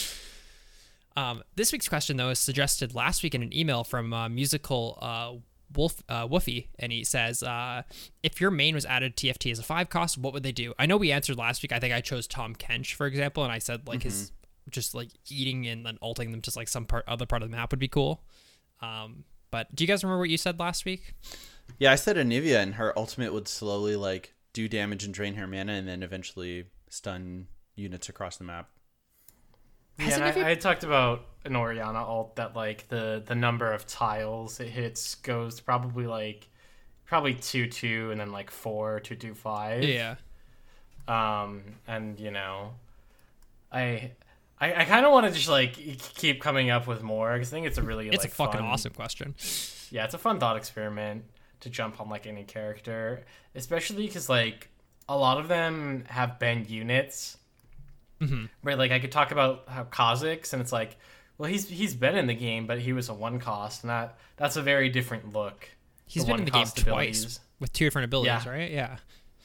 This week's question, though, is suggested last week in an email from musical Woofy, and he says, if your main was added TFT as a 5 cost, what would they do? I know we answered last week. I think I chose Tom Kench, for example, and I said like his just like eating and then ulting them just like some other part of the map would be cool. But do you guys remember what you said last week? Yeah, I said Anivia, and her ultimate would slowly like do damage and drain her mana, and then eventually stun units across the map. Yeah, and I talked about an Orianna ult that like the number of tiles it hits goes probably 2-2 and then like 4-2-5. Yeah. And you know, I kind of want to just like keep coming up with more because I think it's a really It's like a fucking fun, awesome question. Yeah, it's a fun thought experiment to jump on like any character, especially because like a lot of them have been units. Where like I could talk about how Kha'Zix, and it's like Well, he's been in the game, but he was a one cost, and that's a very different look. He's The been in the game one-cost twice abilities. with 2 different abilities, Yeah. right? Yeah.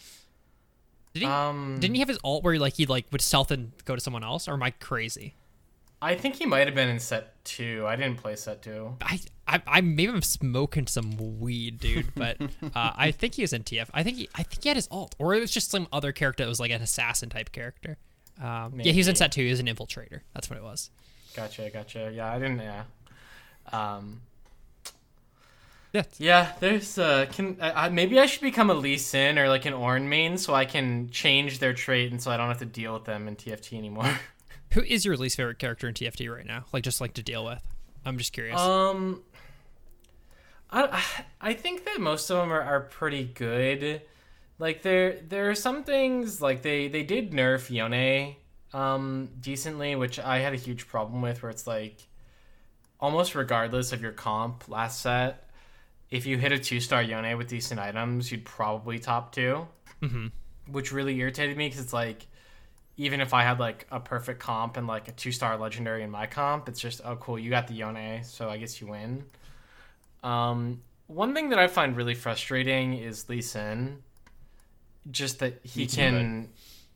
Didn't he have his ult where he would stealth and go to someone else, or am I crazy? I think he might have been in set 2. I didn't play set 2. I maybe I'm smoking some weed, dude, but I think he was in TF. I think he had his ult, or it was just some other character that was like an assassin type character. Yeah, he was in Maybe. set 2. He was an infiltrator. That's what it was. Gotcha. Yeah, I didn't. Yeah. Yeah. Yeah, there's maybe I should become a Lee Sin or like an Ornn main so I can change their trait and so I don't have to deal with them in TFT anymore. Who is your least favorite character in TFT right now? Just to deal with. I'm just curious. I think that most of them are pretty good. Like there are some things like they did nerf Yone decently, which I had a huge problem with, where it's like almost regardless of your comp last set, if you hit a 2-star Yone with decent items, you'd probably top 2. Mm-hmm. Which really irritated me because it's like, even if I had like a perfect comp and like a 2-star legendary in my comp, it's just, oh cool, you got the Yone, so I guess you win. One thing that I find really frustrating is Lee Sin. Just that he can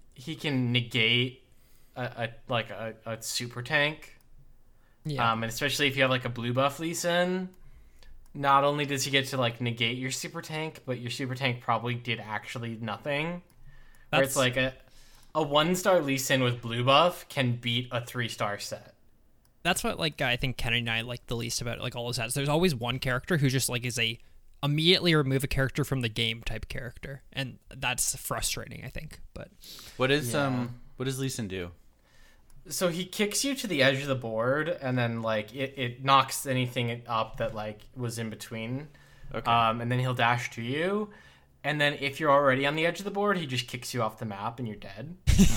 negate a super tank. Yeah. And especially if you have like a blue buff Lee Sin, not only does he get to like negate your super tank, but your super tank probably did actually nothing. Where it's like a 1-star Lee Sin with blue buff can beat a 3-star set. That's what I think Kennedy and I like the least about all those sets. There's always one character who just is a immediately remove a character from the game type character, and that's frustrating, I think. But What does Lee Sin do? So he kicks you to the edge of the board, and then it knocks anything up that was in between. Okay. And then he'll dash to you, and then if you're already on the edge of the board, he just kicks you off the map and you're dead.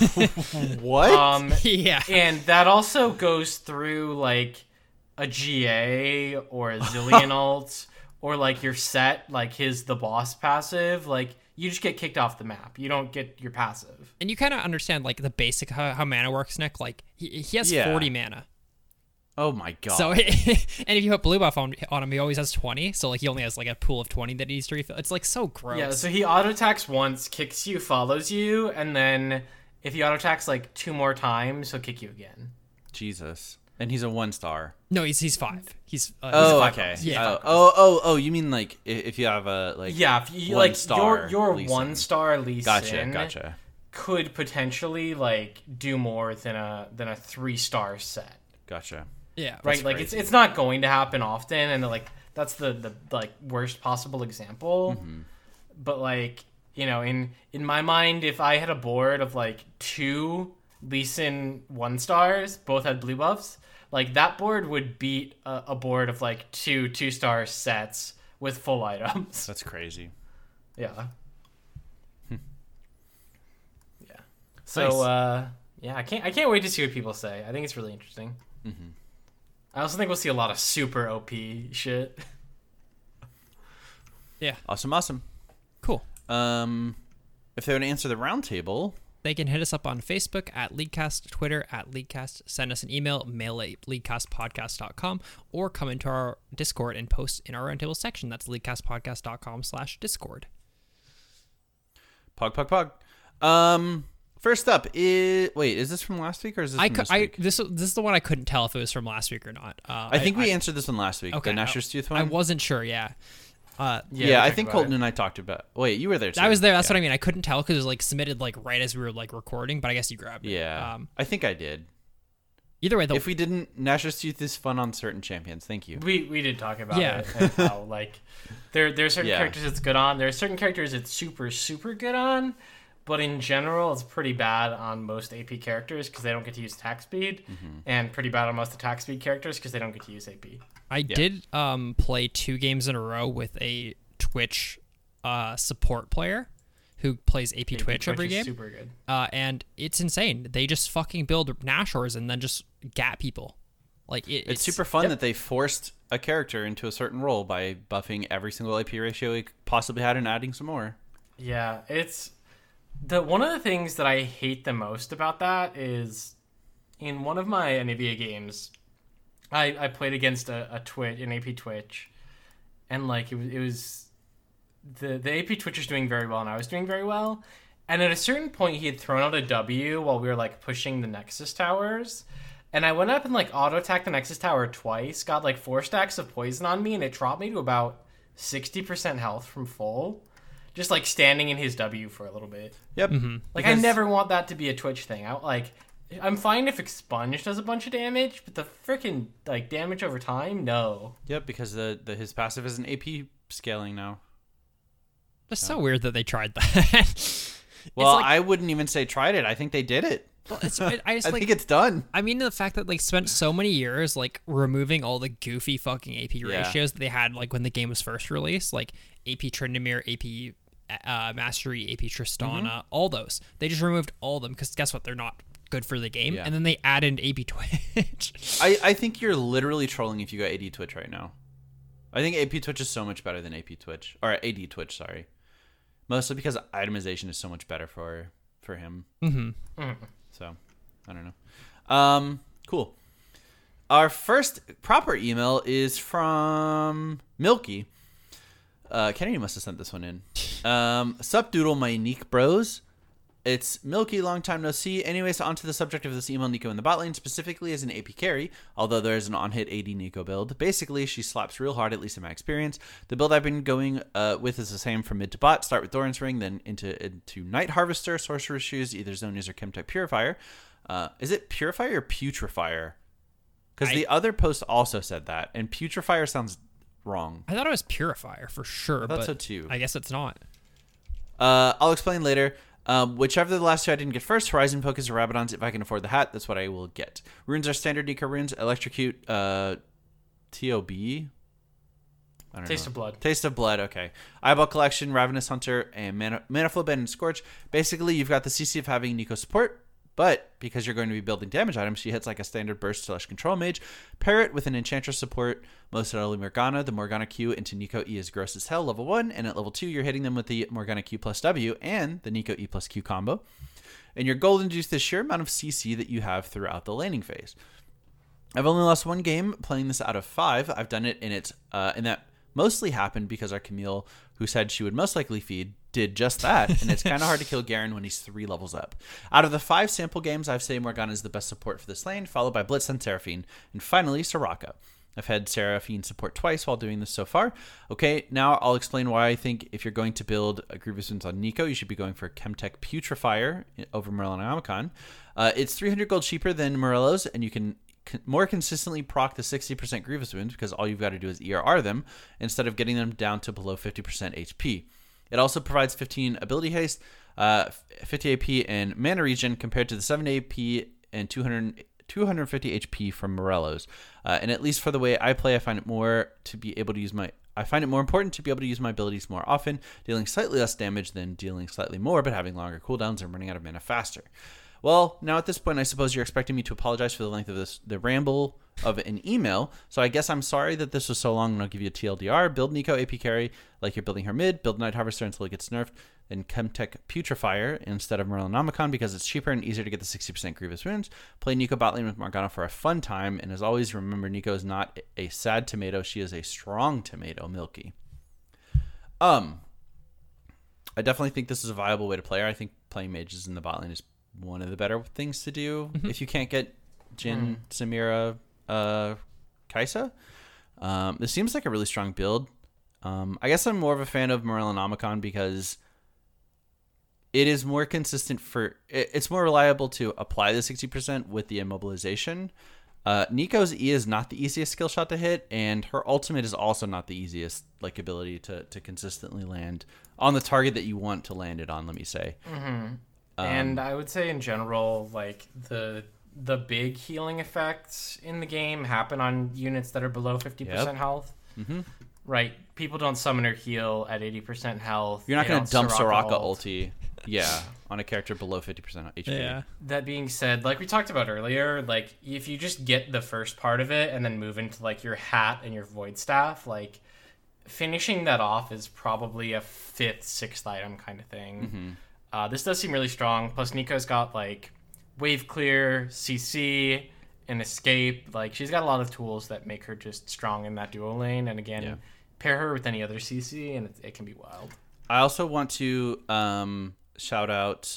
What? yeah, And that also goes through a GA or a Zillion ult or your set, the boss passive. You just get kicked off the map. You don't get your passive. and you kind of understand the basic how mana works, Nick. He has 40 mana. Oh my god. So, and if you put blue buff on him, he always has 20. So, he only has a pool of 20 that he needs to refill. It's so gross. Yeah, so he auto attacks once, kicks you, follows you, and then if he auto attacks 2 more times, he'll kick you again. Jesus. And he's a 1-star. No, he's 5. He's Oh, five okay. costs. Yeah. Oh, you mean if you have a Yeah, if you 1-star your Lee Sin. 1-star Lee Sin Gotcha. could potentially do more than a 3-star set. Gotcha. Yeah. Right? crazy. It's not going to happen often, and that's the worst possible example. Mm-hmm. But in my mind, if I had a board of 2 Lee Sin 1-stars, both had blue buffs, that board would beat a board of 2 2-star sets with full items. That's crazy. Yeah. Yeah. So yeah, I can't wait to see what people say. I think it's really interesting. Mm-hmm. I also think we'll see a lot of super OP shit. Yeah. Awesome. Cool. If they would answer the roundtable, They can hit us up on Facebook at LeagueCast, Twitter at LeagueCast, send us an email, mail at leaguecastpodcast.com, or come into our Discord and post in our roundtable section. That's leaguecastpodcast.com/Discord. Pog. First up is is this from last week or is this from this week? This is the one I couldn't tell if it was from last week or not. I think we answered this one last week. Okay, The Nasher's Tooth one. I wasn't sure. Yeah. Yeah, I talked think about Colton it. and I talked about. Wait, you were there too. I was there. That's what I mean. I couldn't tell because it was submitted right as we were recording, but I guess you grabbed it. Yeah, I think I did. Either way, though, If we didn't, Nasher's Tooth is fun on certain champions. Thank you. We did talk about Yeah. it and how there are certain Yeah. characters it's good on. There are certain characters it's super good on, but in general it's pretty bad on most AP characters because they don't get to use attack speed, and pretty bad on most attack speed characters because they don't get to use AP. I did play 2 games in a row with a Twitch support player who plays AP Twitch every is game. super good. And it's insane. They just fucking build Nashors and then just gat people. It's super fun that they forced a character into a certain role by buffing every single AP ratio he possibly had and adding some more. Yeah, it's one of the things that I hate the most about that is in one of my Anivia games, I played against an AP Twitch, and like it was the AP Twitch was doing very well, and I was doing very well. And at a certain point, he had thrown out a W while we were like pushing the Nexus towers, and I went up and like auto attacked the Nexus tower twice, got like 4 stacks of poison on me, and it dropped me to about 60% health from full, just like standing in his W for a little bit. Yep. Like I never want that to be a Twitch thing. I'm fine if Expunge does a bunch of damage, but the freaking like damage over time, no. Yep, because his passive is an AP scaling now. That's so weird that they tried that. Well, like, I wouldn't even say tried it. I think they did it. well, I just I like. think it's done. I mean, the fact that they spent so many years like removing all the goofy fucking AP ratios that they had like when the game was first released, like AP Tryndamere, AP Mastery, AP Tristana, all those. They just removed all of them because guess what? They're not good for the game. Yeah. And then they added AP Twitch. I think you're literally trolling if you got AD Twitch right now. I think AP Twitch is so much better than AP Twitch. Or AD Twitch, sorry. Mostly because itemization is so much better for him. So, I don't know. Cool. Our first proper email is from Milky. Kennedy must have sent this one in. Sup doodle, my unique bros. It's Milky, long time no see. Anyways, on to the subject of this email, Neeko in the bot lane, specifically as an AP carry, although there's an on-hit AD Neeko build. Basically, she slaps real hard, at least in my experience. The build I've been going with is the same from mid to bot. Start with Doran's Ring, then into Night Harvester, Sorcerer's Shoes, either Zonies or Chemtech Purifier. Is it Purifier or Putrifier? Because the other post also said that, and Putrifier sounds wrong. I thought it was Purifier for sure. I thought but so too. I guess it's not. I'll explain later. Whichever of the last two I didn't get first, Horizon Focus or Rabadons, if I can afford the hat, that's what I will get. Runes are standard Neeko runes. Electrocute, T.O.B. I don't Taste know. of Blood. Taste of Blood, okay. Eyeball Collection, Ravenous Hunter, and Mana Flow Bend and Scorch. Basically, you've got the CC of having Neeko support, but because you're going to be building damage items, she hits like a standard burst / control mage. Pair it with an Enchantress support, most notably Morgana. The Morgana Q into Neeko E is gross as hell, level 1, and at level 2, you're hitting them with the Morgana Q plus W and the Neeko E plus Q combo. And your goal induces the sheer amount of CC that you have throughout the laning phase. I've only lost one game playing this out of 5. I've done it in that mostly happened because our Camille, who said she would most likely feed, did just that, and it's kind of hard to kill Garen when he's 3 levels up. Out of the 5 sample games, I've say Morgana is the best support for this lane, followed by Blitz and Seraphine, and finally Soraka. I've had Seraphine support twice while doing this so far. Okay, now I'll explain why I think if you're going to build a Grievous Wounds on Neeko, you should be going for Chemtech Putrifier over Morellonomicon. It's 300 gold cheaper than Morello's, and you can more consistently proc the 60% Grievous Wounds because all you've got to do is ERR them instead of getting them down to below 50% HP. It also provides 15 ability haste, 50 AP and mana regen compared to the 7 AP and 250 HP from Morello's. And at least for the way I play, I find it more important to be able to use my abilities more often, dealing slightly less damage than dealing slightly more, but having longer cooldowns and running out of mana faster. Well, now at this point, I suppose you're expecting me to apologize for the length of the ramble of an email. So I guess I'm sorry that this was so long, and I'll give you a TLDR. Build Neeko AP carry like you're building her mid. Build Night Harvester until it gets nerfed. Then Chemtech Putrifier instead of Morellonomicon because it's cheaper and easier to get the 60% Grievous Wounds. Play Neeko bot lane with Morgana for a fun time. And as always, remember Neeko is not a sad tomato. She is a strong tomato, Milky. I definitely think this is a viable way to play her. I think playing mages in the bot lane is one of the better things to do if you can't get Jhin, Samira, Kai'Sa. This seems like a really strong build. I guess I'm more of a fan of Morellonomicon because it is more consistent it's more reliable to apply the 60% with the immobilization. Neeko's E is not the easiest skill shot to hit, and her ultimate is also not the easiest ability to consistently land on the target that you want to land it on, let me say. And I would say in general, like the big healing effects in the game happen on units that are below 50% health. Right? People don't summon or heal at 80% health. You're not going to dump Soraka ult. ulti, on a character below 50% HP. Yeah. That being said, like we talked about earlier, like if you just get the first part of it and then move into like your hat and your void staff, like finishing that off is probably a 5th, 6th item kind of thing. This does seem really strong. Plus Neeko's got like wave clear, CC, an escape. Like, she's got a lot of tools that make her just strong in that duo lane. And again, Yeah. pair her with any other CC, and it can be wild. I also want to shout out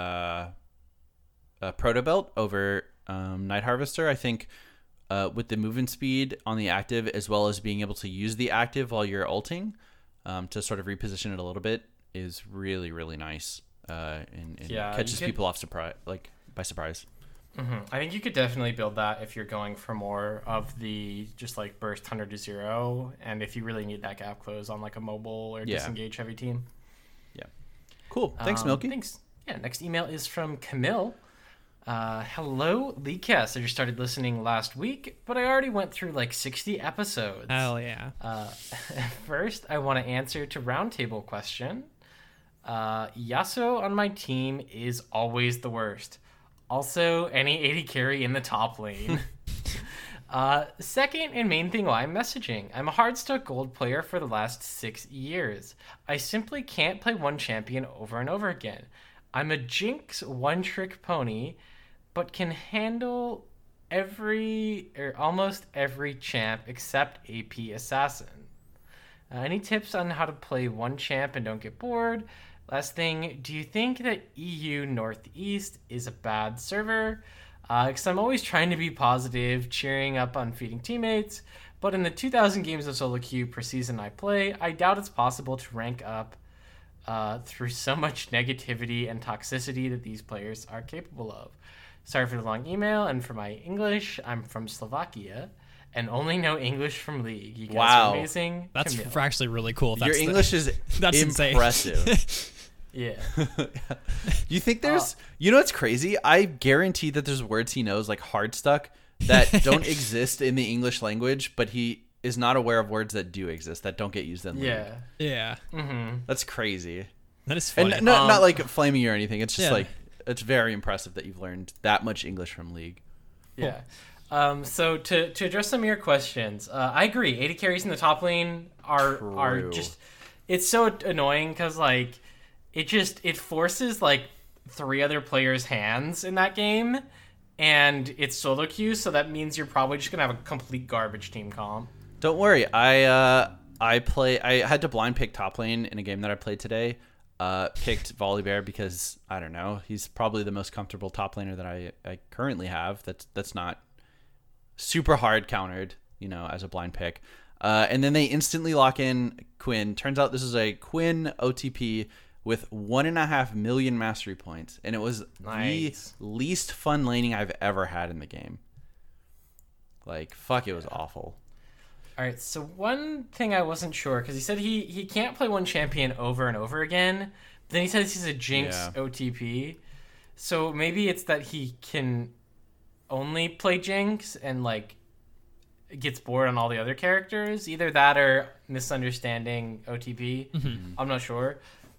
Protobelt over Night Harvester. I think with the movement speed on the active, as well as being able to use the active while you're ulting to sort of reposition it a little bit, is really, really nice. And Yeah, catches you could- people off by surprise. I think you could definitely build that if you're going for more of the just like burst 100 to 0, and if you really need that gap close on like a mobile or Yeah. disengage heavy team. Cool. Thanks, Milky. Thanks. Yeah, next email is from Camille. Hello, Leadcast. I just started listening last week, but I already went through like 60 episodes. Hell yeah. First, I want to answer to roundtable question. Yasuo on my team is always the worst. Also, any 80 carry in the top lane. Second and main thing why I'm messaging. I'm a Hearthstone Gold player for the last 6 years. I simply can't play one champion over and over again. I'm a Jinx one-trick pony, but can handle almost every champ except AP Assassin. Any tips on how to play one champ and don't get bored? Last thing, do you think that EU Northeast is a bad server? Because I'm always trying to be positive, cheering up on feeding teammates, but in the 2,000 games of solo queue per season I play, I doubt it's possible to rank up through so much negativity and toxicity that these players are capable of. Sorry for the long email, and for my English, I'm from Slovakia and only know English from League. You guys Wow. are amazing. That's Camille. actually really cool. If Your that's the- English is that's insane. impressive. Yeah. You think there's, you know what's crazy? I guarantee that there's words he knows, like hard stuck, that don't exist in the English language, but he is not aware of words that do exist that don't get used in League. Yeah. Yeah. That's crazy. That is funny. And not like flaming you or anything. It's just Yeah. like, it's very impressive that you've learned that much English from League. Yeah. So to address some of your questions, I agree. 80 carries in the top lane are True. just, it's so annoying because like it forces like 3 other players' hands in that game, and it's solo queue, so that means you're probably just gonna have a complete garbage team comp. Don't worry. I had to blind pick top lane in a game that I played today. Picked Volibear because I don't know. He's probably the most comfortable top laner that I currently have. That's not super hard countered, as a blind pick. And then they instantly lock in Quinn. Turns out this is a Quinn OTP with 1.5 million mastery points, and it was Nice. the least fun laning I've ever had in the game. Like, fuck, it was awful. All right, so one thing I wasn't sure, because he said he can't play one champion over and over again, but then he says he's a Jinx Yeah. OTP. So maybe it's that he can only play Jinx and like gets bored on all the other characters. Either that or misunderstanding OTP. I'm not sure.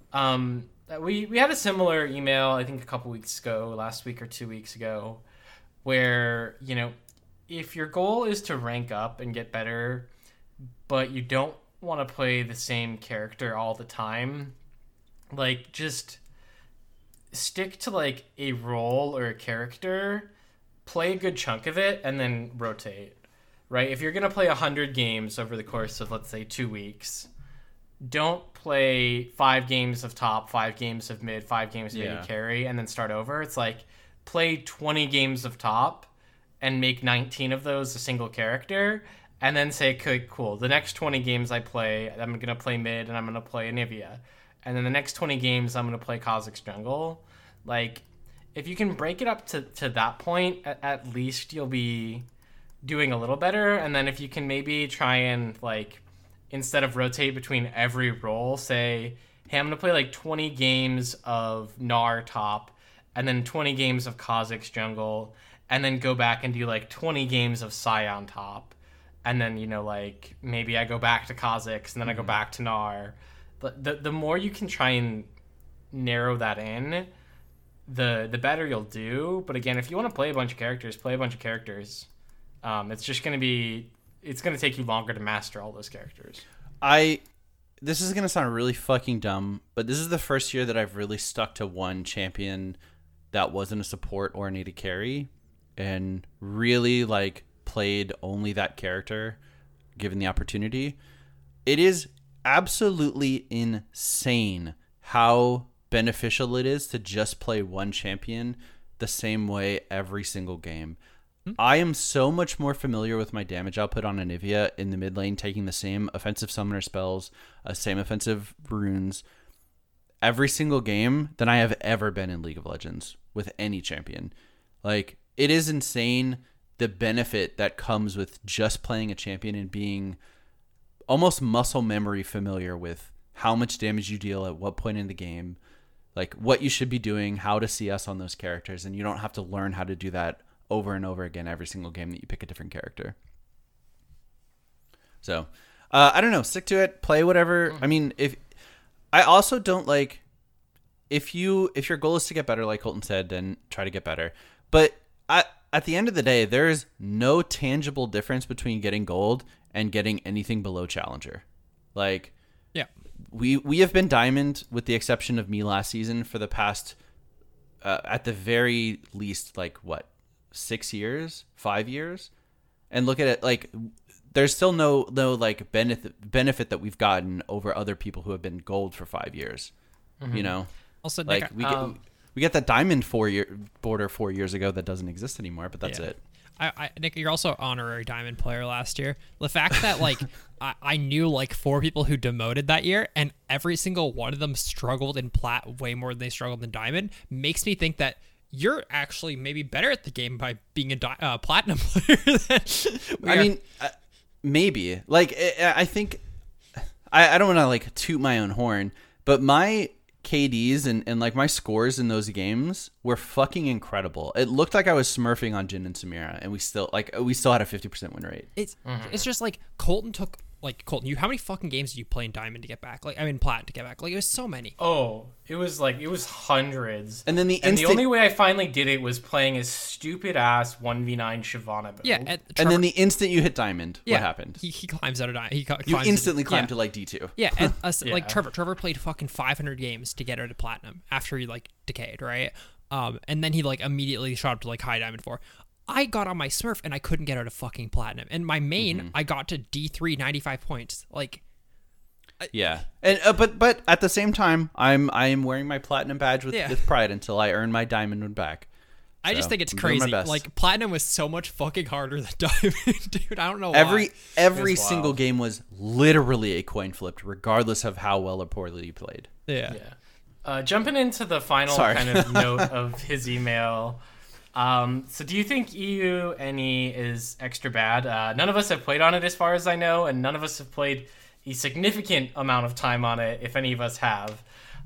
We had a similar email, I think a couple weeks ago, last week or 2 weeks ago, where, if your goal is to rank up and get better, but you don't want to play the same character all the time, like, just stick to, like, a role or a character, play a good chunk of it, and then rotate, right? If you're going to play 100 games over the course of, let's say, 2 weeks, don't play 5 games of top, 5 games of mid, 5 games of AD carry, and then start over. It's like, play 20 games of top, and make 19 of those a single character, and then say, okay, cool, the next 20 games I play, I'm going to play mid, and I'm going to play Anivia. And then the next 20 games, I'm going to play Kha'Zix jungle. Like, if you can break it up to that point, at least you'll be doing a little better. And then if you can maybe try and, like, instead of rotate between every role, say, hey, I'm going to play, like, 20 games of Gnar top, and then 20 games of Kha'Zix jungle, and then go back and do like 20 games of Scion top, and then like maybe I go back to Kha'Zix, and then I go back to Gnar. But the more you can try and narrow that in, the better you'll do. But again, if you want to play a bunch of characters, play a bunch of characters. It's just gonna take you longer to master all those characters. This is gonna sound really fucking dumb, but this is the first year that I've really stuck to one champion that wasn't a support or an AD carry. and really like played only that character given the opportunity, it is absolutely insane how beneficial it is to just play one champion the same way every single game. I am so much more familiar with my damage output on Anivia in the mid lane, taking the same offensive summoner spells, same offensive runes every single game than I have ever been in League of Legends with any champion. Like, it is insane the benefit that comes with just playing a champion and being almost muscle memory familiar with how much damage you deal at what point in the game, like what you should be doing, how to CS on those characters, and you don't have to learn how to do that over and over again every single game that you pick a different character. So, I don't know, stick to it, play whatever. I mean, if I also don't like, if your goal is to get better, like Colton said, then try to get better. But at the end of the day, there is no tangible difference between getting gold and getting anything below challenger. Like, Yeah. we have been diamond with the exception of me last season for the past, at the very least, like what, 6 years, 5 years, and look at it, like there's still no like benefit that we've gotten over other people who have been gold for 5 years. You know, Also, like Nick, we get that diamond border 4 years ago that doesn't exist anymore, but that's Yeah. it. Nick, you're also honorary diamond player last year. The fact that like I knew like 4 people who demoted that year, and every single one of them struggled in plat way more than they struggled in diamond, makes me think that you're actually maybe better at the game by being a platinum player. I mean, maybe. Like, I think I don't want to like toot my own horn, but my KDs and like my scores in those games were fucking incredible. It looked like I was smurfing on Jhin and Samira, and we still had a 50% win rate. It's just like Colton, how many fucking games did you play in diamond to get back? Like, I mean, plat to get back. Like, it was so many. Oh, it was hundreds. And then the only way I finally did it was playing a stupid ass 1v9 Shyvana build. Yeah, and then the instant you hit diamond, what happened? He climbs out of diamond. You instantly climbed to like D2. Yeah, and Yeah. like Trevor played fucking 500 games to get out of platinum after he like decayed, right? And then he like immediately shot up to like high diamond 4. I got on my Smurf and I couldn't get out of fucking platinum. And my main, I got to D3 95 points. Like, yeah, and but at the same time, I am wearing my platinum badge with pride until I earn my diamond one back. I just So, think it's I'm doing my crazy. best. Like, platinum was so much fucking harder than diamond, dude. I don't know why. Every It's wild. single game was literally a coin flipped, regardless of how well or poorly you played. Yeah. Jumping into the final Sorry. kind of note of his email. So do you think EU NE is extra bad? None of us have played on it as far as I know, and none of us have played a significant amount of time on it, if any of us have.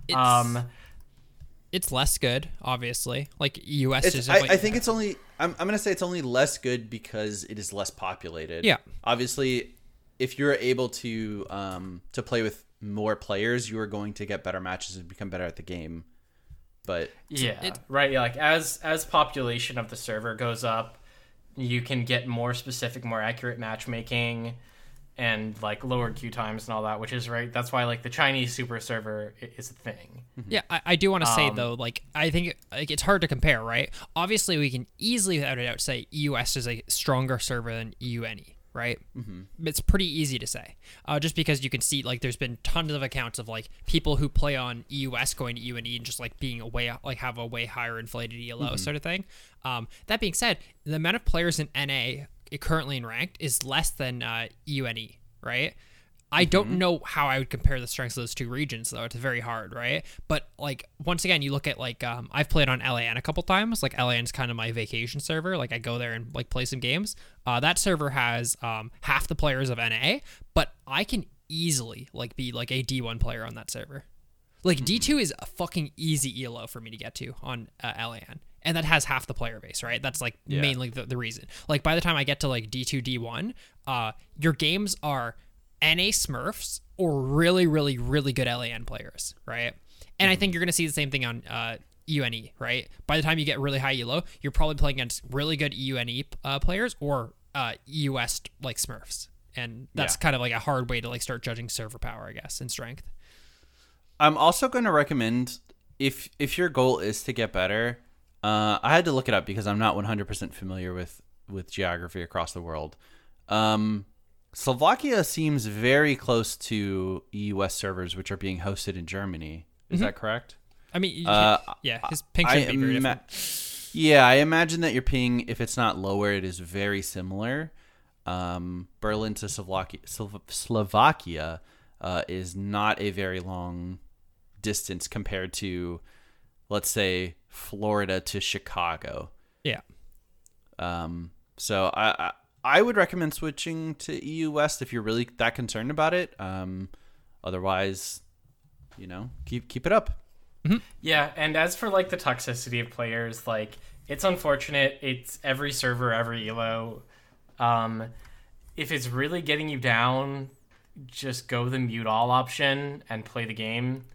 It's less good, obviously. Like, US is I think it's only. I'm gonna say it's only less good because it is less populated. Yeah. Obviously, if you're able to play with more players, you are going to get better matches and become better at the game. But right. Yeah, like as population of the server goes up, you can get more specific, more accurate matchmaking, and like lower queue times and all that. Which is right. That's why like the Chinese super server is a thing. Yeah, I do want to say though, like I think like it's hard to compare, right? Obviously, we can easily without a doubt say EUS is a stronger server than EUNE, right? It's pretty easy to say, just because you can see like there's been tons of accounts of like people who play on EUS going to EUNE and just like being have a way higher inflated ELO sort of thing. That being said, the amount of players in NA currently in ranked is less than EUNE, right? I don't know how I would compare the strengths of those two regions, though. It's very hard, right? But, like, once again, you look at, like, I've played on LAN a couple times. Like, LAN's kind of my vacation server. Like, I go there and, like, play some games. That server has half the players of NA, but I can easily, like, be, like, a D1 player on that server. Like, D2 is a fucking easy ELO for me to get to on LAN. And that has half the player base, right? That's, like, mainly the reason. Like, by the time I get to, like, D2, D1, your games are NA Smurfs or really, really, really good LAN players, right? And I think you're going to see the same thing on EUNE, right? By the time you get really high ELO, you're probably playing against really good EUNE players or EUS like Smurfs. And that's kind of like a hard way to like start judging server power, I guess, and strength. I'm also going to recommend if your goal is to get better, I had to look it up because I'm not 100% familiar with geography across the world. Slovakia seems very close to EU West servers, which are being hosted in Germany. Is that correct? I mean, yeah, his ping shouldn't be very different. Yeah, I imagine that your ping, if it's not lower, it is very similar. Berlin to Slovakia is not a very long distance compared to, let's say, Florida to Chicago. Yeah. So I would recommend switching to EU West if you're really that concerned about it. Otherwise, keep it up. Yeah, and as for like the toxicity of players, like it's unfortunate. It's every server, every elo. If it's really getting you down, just go the mute all option and play the game.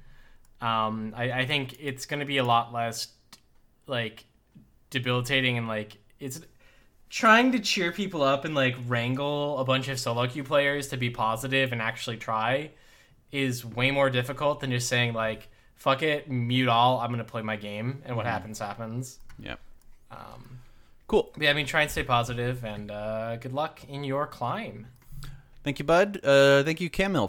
I think it's going to be a lot less like debilitating, and like it's trying to cheer people up and like wrangle a bunch of solo queue players to be positive and actually try is way more difficult than just saying like, fuck it, mute all, I'm going to play my game, and what happens happens. Yeah. Cool. Yeah, I mean, try and stay positive, and good luck in your climb. Thank you, bud. Thank you, Camille,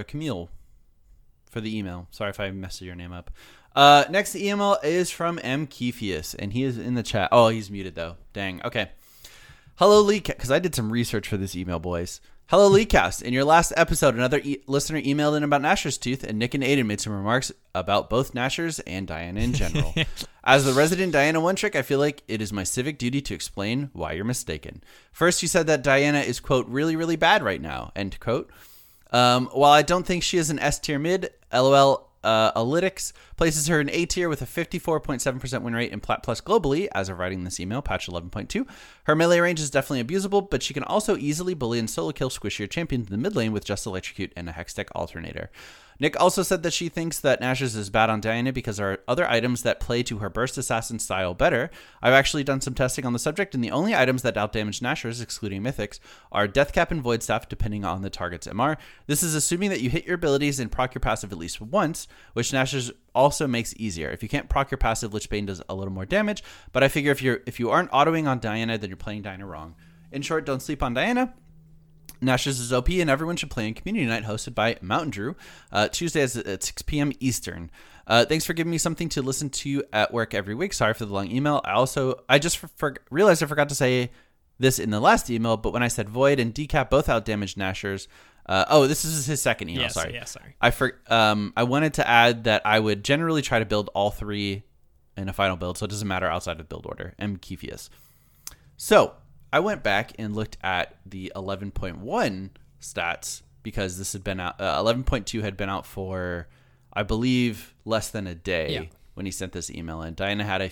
for the email. Sorry if I messed your name up. Next email is from M. Kefius, and he is in the chat. Oh, he's muted, though. Dang. Okay. Hello, Lee, because I did some research for this email, boys. Hello, LeeCast. In your last episode, another listener emailed in about Nashor's Tooth, and Nick and Aiden made some remarks about both Nashor's and Diana in general. As the resident Diana one-trick, I feel like it is my civic duty to explain why you're mistaken. First, you said that Diana is, quote, really, really bad right now, end quote. While I don't think she is an S-tier mid, LOL Analytics places her in A tier with a 54.7% win rate in Plat Plus globally as of writing this email, patch 11.2. Her melee range is definitely abusable, but she can also easily bully and solo kill squishier champions in the mid lane with just Electrocute and a Hextech Alternator. Nick also said that she thinks that Nashor's is bad on Diana because there are other items that play to her burst assassin style better. I've actually done some testing on the subject, and the only items that outdamage Nashor's, excluding Mythics, are Deathcap and Void Staff, depending on the target's MR. This is assuming that you hit your abilities and proc your passive at least once, which Nashor's also makes easier. If you can't proc your passive, Lich Bane does a little more damage, but I figure if you aren't autoing on Diana, then you're playing Diana wrong. In short, don't sleep on Diana. Nashor's is OP, and everyone should play in Community Night hosted by Mountain Drew, Tuesdays at 6 p.m. Eastern. Thanks for giving me something to listen to at work every week. Sorry for the long email. I just realized I forgot to say this in the last email, but when I said Void and Decap both outdamaged Nashor's. This is his second email. Yes, sorry. Yeah, sorry. I wanted to add that I would generally try to build all three in a final build, so it doesn't matter outside of build order. M. Kefius. So I went back and looked at the 11.1 stats because this had been out. 11.2 had been out for, I believe, less than a day when he sent this email in. Diana had a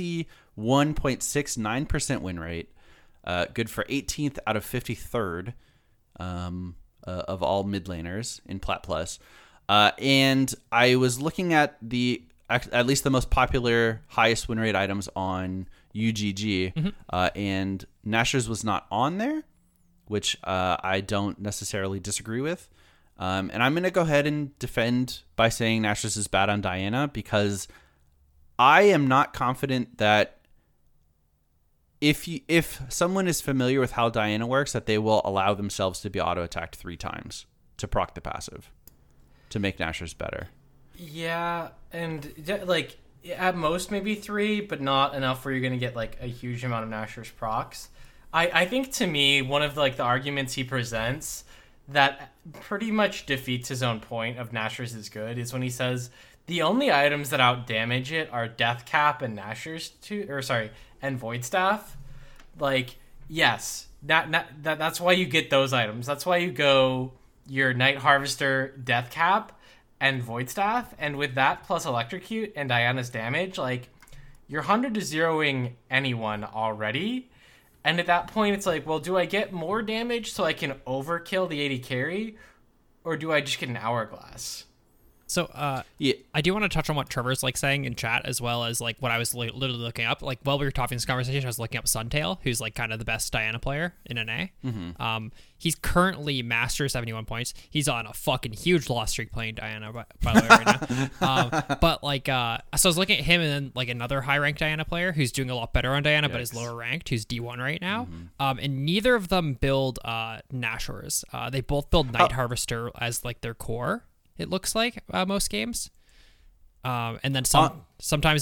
51.69% win rate, good for 18th out of 53rd of all mid laners in Plat Plus. And I was looking at at least the most popular highest win rate items on UGG, and Nashor's was not on there, which I don't necessarily disagree with. And I'm going to go ahead and defend by saying Nashor's is bad on Diana because I am not confident that if someone is familiar with how Diana works, that they will allow themselves to be auto-attacked 3 times to proc the passive to make Nashor's better. Yeah, and like at most maybe 3, but not enough where you're going to get like a huge amount of Nashor's procs. I think to me, one of like the arguments he presents that pretty much defeats his own point of Nashor's is good is when he says the only items that outdamage it are Deathcap and and Void Staff. Like, yes, that's why you get those items. That's why you go your Night Harvester, Deathcap, and Void Staff, and with that plus Electrocute and Diana's damage, like, you're 100 to 0ing anyone already. And at that point, it's like, well, do I get more damage so I can overkill the AD carry, or do I just get an Hourglass? So, Yeah. I do want to touch on what Trevor's like saying in chat, as well as like what I was literally looking up. Like while we were having this conversation, I was looking up Suntail, who's like kind of the best Diana player in NA. He's currently master 71 points. He's on a fucking huge loss streak playing Diana, by the way, right now. But like, so I was looking at him and then like another high ranked Diana player who's doing a lot better on Diana, but is lower ranked, who's D1 right now. And neither of them build Nashors. They both build Night Harvester as like their core. It looks like most games, and then sometimes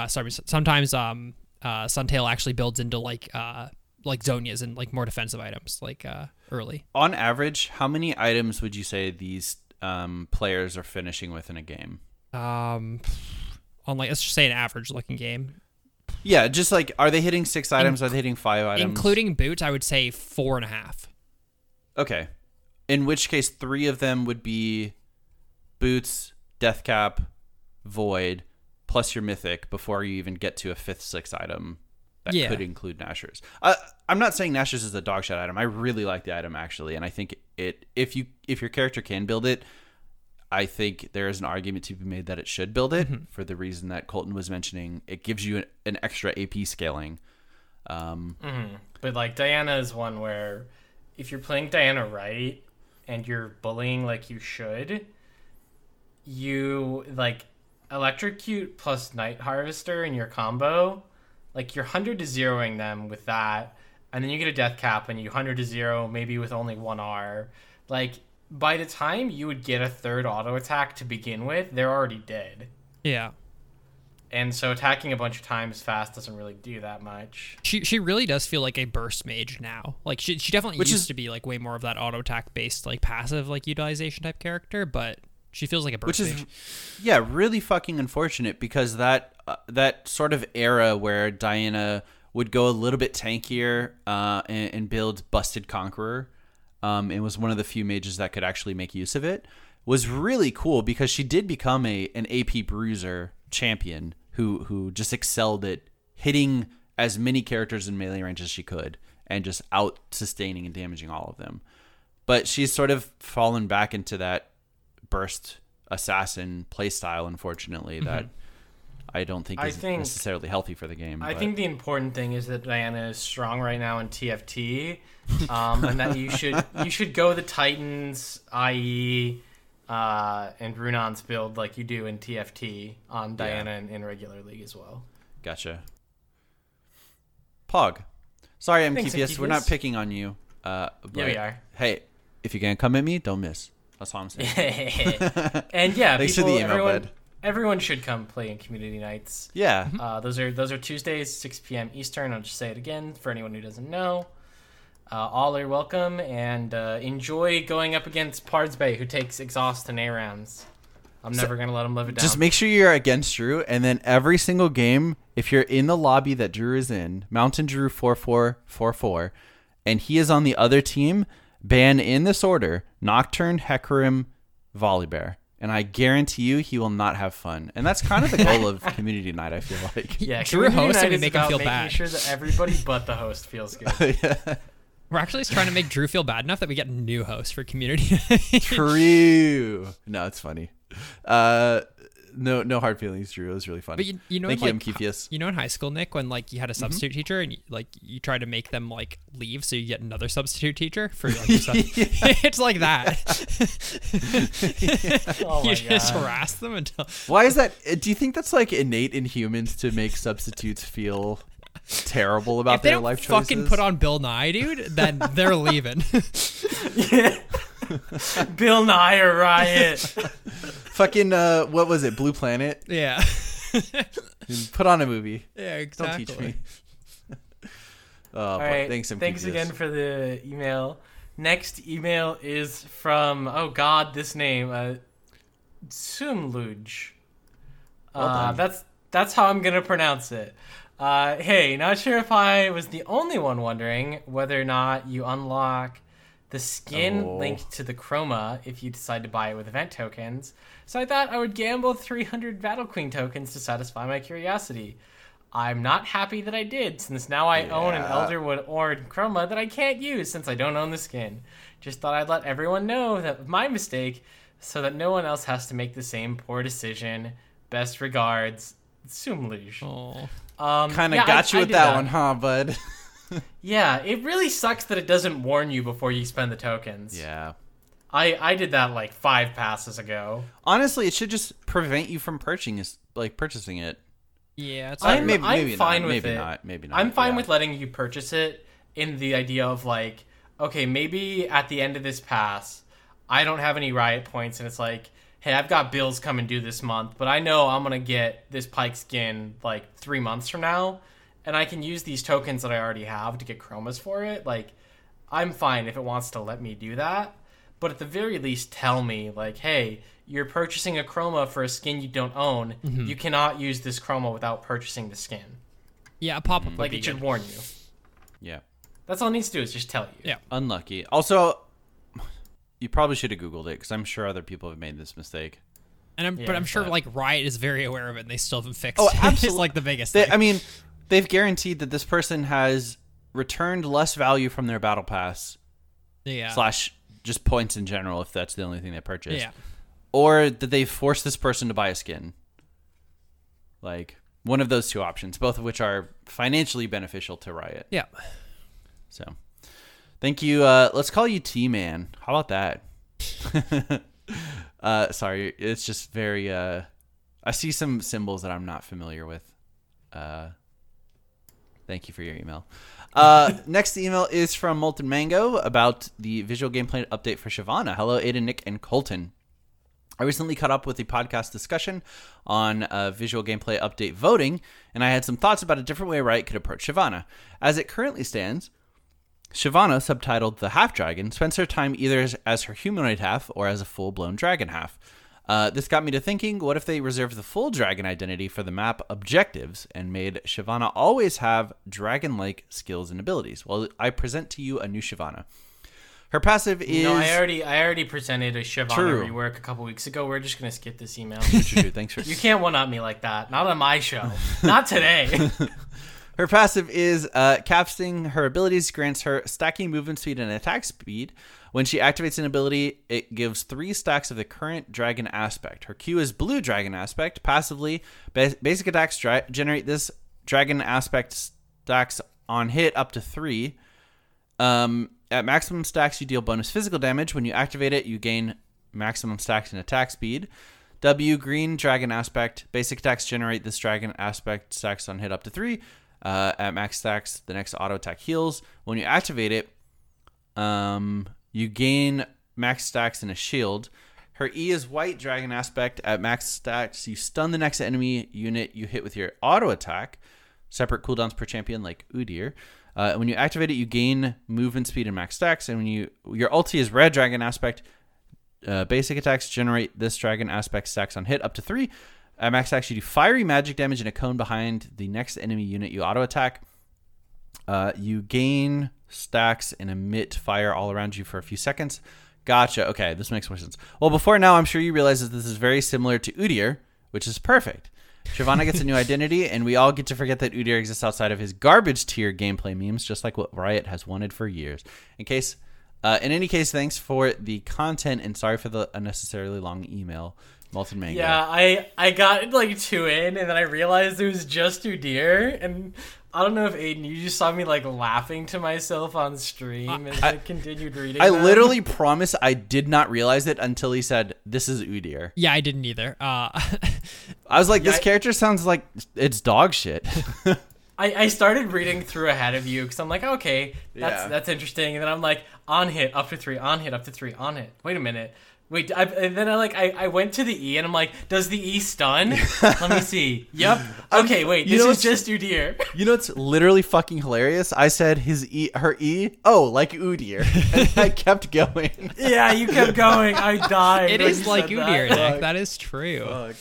Suntail actually builds into like Zonias and like more defensive items like early. On average, how many items would you say these players are finishing with in a game? On like, let's just say an average looking game. Yeah, just like, are they hitting 6 items? Are they hitting 5 items? Including boots, I would say 4.5. Okay, in which case 3 of them would be boots, Deathcap, Void, plus your mythic before you even get to a 5th, 6th item that could include Nashors. I'm not saying Nashors is a dog shit item. I really like the item actually, and I think if your character can build it, I think there is an argument to be made that it should build it for the reason that Colton was mentioning. It gives you an extra AP scaling. But like Diana is one where if you're playing Diana right and you're bullying like you should, you like Electrocute plus Night Harvester in your combo, like you're 100 to 0ing them with that, and then you get a death cap and you 100 to 0 maybe with only 1 R. Like by the time you would get a 3rd auto attack to begin with, they're already dead. Yeah. And so attacking a bunch of times fast doesn't really do that much. She really does feel like a burst mage now. Like she definitely used to be like way more of that auto attack based like passive like utilization type character, but she feels like a burst mage. Yeah, really fucking unfortunate because that sort of era where Diana would go a little bit tankier and build Busted Conqueror, and was one of the few mages that could actually make use of it, was really cool because she did become an AP bruiser champion who just excelled at hitting as many characters in melee range as she could and just out sustaining and damaging all of them. But she's sort of fallen back into that burst assassin playstyle, unfortunately, that I don't think is necessarily healthy for the game. I think the important thing is that Diana is strong right now in TFT, and that you should go the Titans, IE, and Runon's build like you do in TFT on Diana in regular league as well. Gotcha. Pog. Sorry, Thanks, Amkefius. We're not picking on you. But, yeah, we are. Hey, if you're going to come at me, don't miss. That's all I'm saying. And yeah, thanks for the email, bud. Everyone should come play in community nights. Yeah. Those are Tuesdays, 6 p.m. Eastern. I'll just say it again for anyone who doesn't know. All are welcome, and enjoy going up against Pardsbay, who takes exhaust and A rounds. I'm never going to let him live it down. Just make sure you're against Drew, and then every single game, if you're in the lobby that Drew is in, Mountain Drew 4444, and he is on the other team, ban in this order: Nocturne, Hecarim, Volibear. And I guarantee you he will not have fun. And that's kind of the goal of community night, I feel like. Yeah, Drew hosts and we is make him about feel making bad. sure that everybody but the host feels good. Yeah. We're actually just trying to make Drew feel bad enough that we get a new host for community. True. No, it's funny. No hard feelings, Drew. It was really fun. But you know, Thank like, you, Amkefius. You know, in high school, Nick, when like you had a substitute teacher and you try to make them like leave so you get another substitute teacher for like, your it's like that. Oh my You just God. harass them until. Why is that? Do you think that's like innate in humans to make substitutes feel terrible about If they their don't life choices? fucking put on Bill Nye, dude, then they're leaving. Bill Nye or Riot. Fucking what was it? Blue Planet. Yeah. Put on a movie. Yeah, exactly. Don't teach me. Oh, All boy. right. Thanks, Amkefius. Thanks again for the email. Next email is from, oh God, this name, Sumluj. Well done. That's how I'm gonna pronounce it. Hey, not sure if I was the only one wondering whether or not you unlock the skin linked to the chroma if you decide to buy it with event tokens. So I thought I would gamble 300 Battle Queen tokens to satisfy my curiosity. I'm not happy that I did, since now I own an Elderwood Ord chroma that I can't use since I don't own the skin. Just thought I'd let everyone know that my mistake, so that no one else has to make the same poor decision. Best regards, Sumluge. Oh. Kind of got you with that one, huh, bud? Yeah, it really sucks that it doesn't warn you before you spend the tokens. Yeah. I did that like 5 passes ago. Honestly, it should just prevent you from purchasing it. Yeah, it's I'm maybe fine not, with maybe it. not, maybe not. I'm fine yeah. with letting you purchase it in the idea of like, okay, maybe at the end of this pass, I don't have any riot points, and it's like, hey, I've got bills coming due this month, but I know I'm gonna get this Pike skin like 3 months from now, and I can use these tokens that I already have to get chromas for it. Like, I'm fine if it wants to let me do that, but at the very least, tell me like, hey, you're purchasing a chroma for a skin you don't own. You cannot use this chroma without purchasing the skin. yeah, a pop-up would Like, be it should good. warn you. Yeah. That's all it needs to do is just tell you. Yeah. Unlucky. Also, you probably should have Googled it because I'm sure other people have made this mistake. And but I'm sure like Riot is very aware of it, and they still haven't fixed Oh, it. It's absolutely. like the biggest They, thing. I mean, they've guaranteed that this person has returned less value from their battle pass yeah. / just points in general if that's the only thing they purchased. Yeah. Or that they've forced this person to buy a skin. Like, one of those two options, both of which are financially beneficial to Riot. Yeah. So, thank you. Let's call you T-Man. How about that? Sorry, it's just very... I see some symbols that I'm not familiar with. Thank you for your email. Next email is from Molten Mango about the visual gameplay update for Shyvana. Hello, Aiden, Nick, and Colton. I recently caught up with the podcast discussion on visual gameplay update voting, and I had some thoughts about a different way Riot could approach Shyvana. As it currently stands, Shyvana, subtitled the Half Dragon, spends her time either as her humanoid half or as a full-blown dragon half. This got me to thinking, what if they reserved the full dragon identity for the map objectives and made Shyvana always have dragon-like skills and abilities? Well, I present to you a new Shyvana. Her passive is... No, I already presented a Shyvana True. rework a couple weeks ago. We're just going to skip this email. Thanks for... You can't one-up me like that. Not on my show. Not today. Her passive is casting her abilities grants her stacking movement speed and attack speed. When she activates an ability, it gives 3 stacks of the current dragon aspect. Her Q is blue dragon aspect. Passively, basic attacks generate this dragon aspect stacks on hit up to 3. At maximum stacks, you deal bonus physical damage. When you activate it, you gain maximum stacks and attack speed. W, green dragon aspect. Basic attacks generate this dragon aspect stacks on hit up to 3. At max stacks, the next auto attack heals. When you activate it, you gain max stacks and a shield. Her E is white dragon aspect. At max stacks, you stun the next enemy unit you hit with your auto attack. Separate cooldowns per champion, like Udyr. When you activate it, you gain movement speed and max stacks. And when your ulti is red dragon aspect. Basic attacks generate this dragon aspect stacks on hit up to 3. At max stacks, you do fiery magic damage in a cone behind the next enemy unit you auto attack. You gain stacks and emit fire all around you for a few seconds. Gotcha. Okay, this makes more sense. Well, before now, I'm sure you realize that this is very similar to Udyr, which is perfect. Shyvana gets a new identity, and we all get to forget that Udyr exists outside of his garbage tier gameplay memes, just like what Riot has wanted for years. In any case, thanks for the content, and sorry for the unnecessarily long email. Molten Mango. Yeah, I got like 2 in, and then I realized it was just Udyr, and I don't know if Aiden, you just saw me like laughing to myself on stream as I continued reading. I them. literally promise I did not realize it until he said, "This is Udyr." Yeah, I didn't either. I was like, this character sounds like it's dog shit. I started reading through ahead of you because I'm like, okay, Yeah. that's interesting, and then I'm like, on hit up to 3, on hit up to 3, on hit. Wait a minute. Wait, and then I went to the E and I'm like, does the E stun? Let me see. Yep. Okay, wait, you this know is just Udyr. You know what's literally fucking hilarious? I said her E, oh, like Udyr. And I kept going. Yeah, you kept going. I died. It when is you like said Udyr, that. Nick. That is true.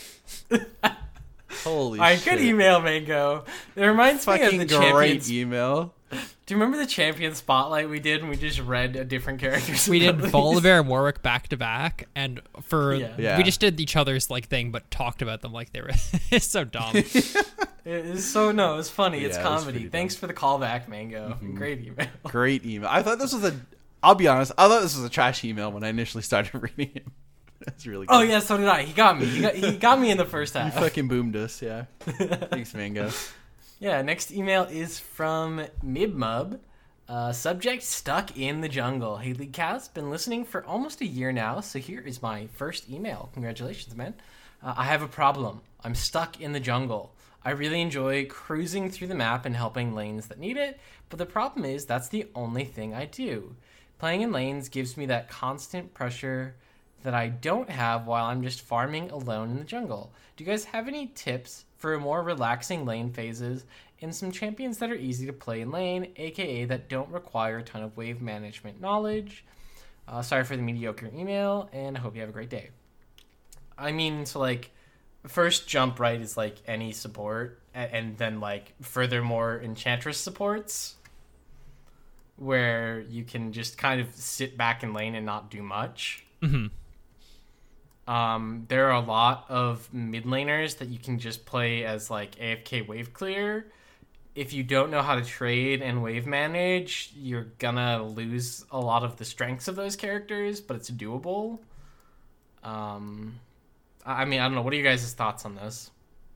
Holy All right, shit. good email, Mango. It reminds me of Fucking the great Champions. email. Do you remember the Champion Spotlight we did and we just read a different character's We did abilities? Volibear and Warwick back to back, and Yeah. we just did each other's like thing, but talked about them like they were. It's so dumb. It's funny. It's Yeah, it was comedy. pretty Thanks for the callback, Mango. Great email. Great email. I'll be honest, I thought this was a trash email when I initially started reading it. That's really good. Oh yeah, so did I. He got me. He got me in the first You half. fucking boomed us, yeah. Thanks, Mango. Yeah, next email is from Mibmub. Subject, stuck in the jungle. Hey, Leaguecast, been listening for almost a year now, so here is my first email. Congratulations, man. I have a problem. I'm stuck in the jungle. I really enjoy cruising through the map and helping lanes that need it, but the problem is that's the only thing I do. Playing in lanes gives me that constant pressure that I don't have while I'm just farming alone in the jungle. Do you guys have any tips for more relaxing lane phases and some champions that are easy to play in lane, aka that don't require a ton of wave management knowledge? Sorry for the mediocre email, and I hope you have a great day. I mean, so like, first jump right is like any support, and then like furthermore Enchantress supports, where you can just kind of sit back in lane and not do much. Mm-hmm. There are a lot of mid laners that you can just play as like AFK wave clear. If you don't know how to trade and wave manage, you're gonna lose a lot of the strengths of those characters, but it's doable. I mean, I don't know. What are you guys' thoughts on this?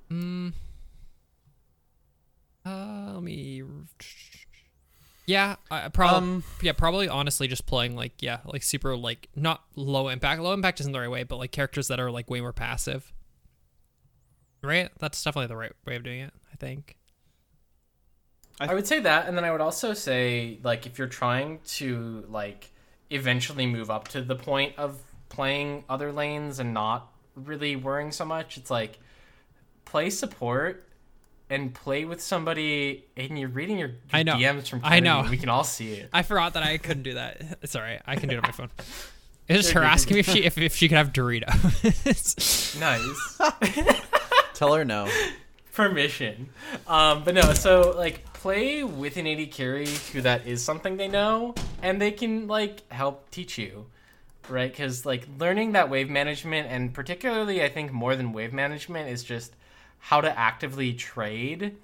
Let me. Yeah, probably honestly just playing like super like not low impact. Low impact isn't the right way, but like characters that are like way more passive. Right? That's definitely the right way of doing it, I think. I would say that, and then I would also say like if you're trying to like eventually move up to the point of playing other lanes and not really worrying so much, it's like play support and play with somebody, and you're reading your I know. DMs from I Kennedy, know. and we can all see it. I forgot that I couldn't do that. It's all right. I can do it on my phone. It's just her asking me if she could have Doritos. Nice. Tell her no. Permission. But no, so like play with an AD carry who that is something they know, and they can like help teach you, right? Because like learning that wave management, and particularly I think more than wave management, is just how to actively trade.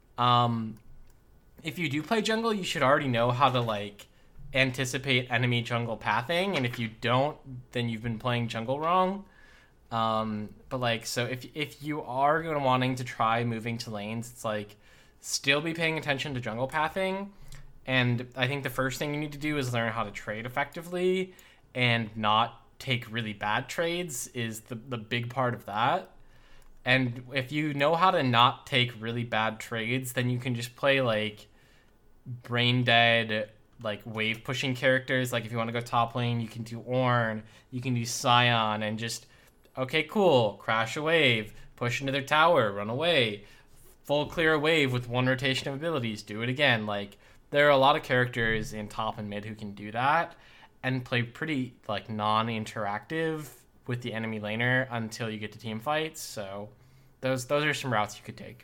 If you do play jungle, you should already know how to like anticipate enemy jungle pathing, and if you don't, then you've been playing jungle wrong. But like, so if you are going wanting to try moving to lanes, it's like still be paying attention to jungle pathing. And I think the first thing you need to do is learn how to trade effectively and not take really bad trades is the big part of that. And if you know how to not take really bad trades, then you can just play like brain dead, like wave pushing characters. Like if you want to go top lane, you can do Ornn, you can do Sion, and just, okay, cool, crash a wave, push into their tower, run away, full clear a wave with one rotation of abilities, do it again. Like there are a lot of characters in top and mid who can do that and play pretty like non-interactive with the enemy laner until you get to team fights. So those are some routes you could take.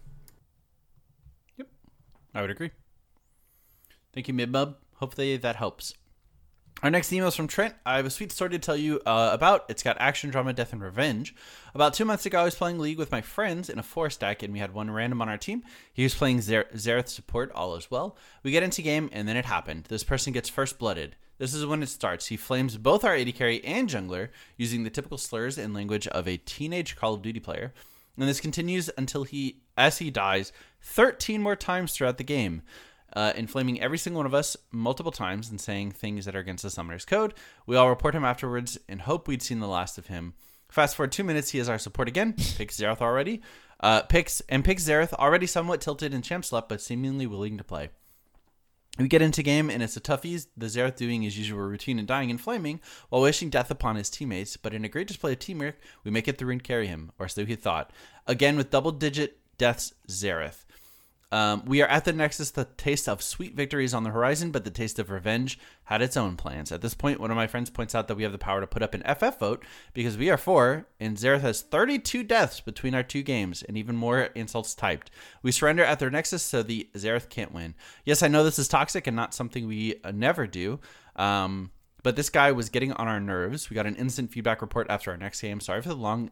Yep, I would agree. Thank you, Midmub. Hopefully that helps. Our next email is from Trent. I have a sweet story to tell you about. It's got action, drama, death, and revenge. About 2 months ago, I was playing League with my friends in a 4-stack, and we had one random on our team. He was playing Xerath support, all as well. We get into game, and then it happened. This person gets first blooded. This is when it starts. He flames both our AD carry and jungler, using the typical slurs and language of a teenage Call of Duty player. And this continues until as he dies 13 more times throughout the game. Inflaming every single one of us multiple times and saying things that are against the summoner's code. We all report him afterwards and hope we'd seen the last of him. Fast forward 2 minutes, he is our support again. Picks Xerath already. Picks Xerath, already somewhat tilted in champ slot, but seemingly willing to play. We get into game and it's a toughie. The Xerath doing his usual routine and dying and flaming while wishing death upon his teammates, but in a great display of teamwork, we make it through and carry him, or so he thought. Again with double-digit deaths, Xerath. We are at the nexus. The taste of sweet victories on the horizon, but the taste of revenge had its own plans. At this point, one of my friends points out that we have the power to put up an FF vote because we are 4, and Xerath has 32 deaths between our 2 games, and even more insults typed. We surrender at their nexus, so the Xerath can't win. Yes, I know this is toxic and not something we never do, but this guy was getting on our nerves. We got an instant feedback report after our next game. Sorry for the long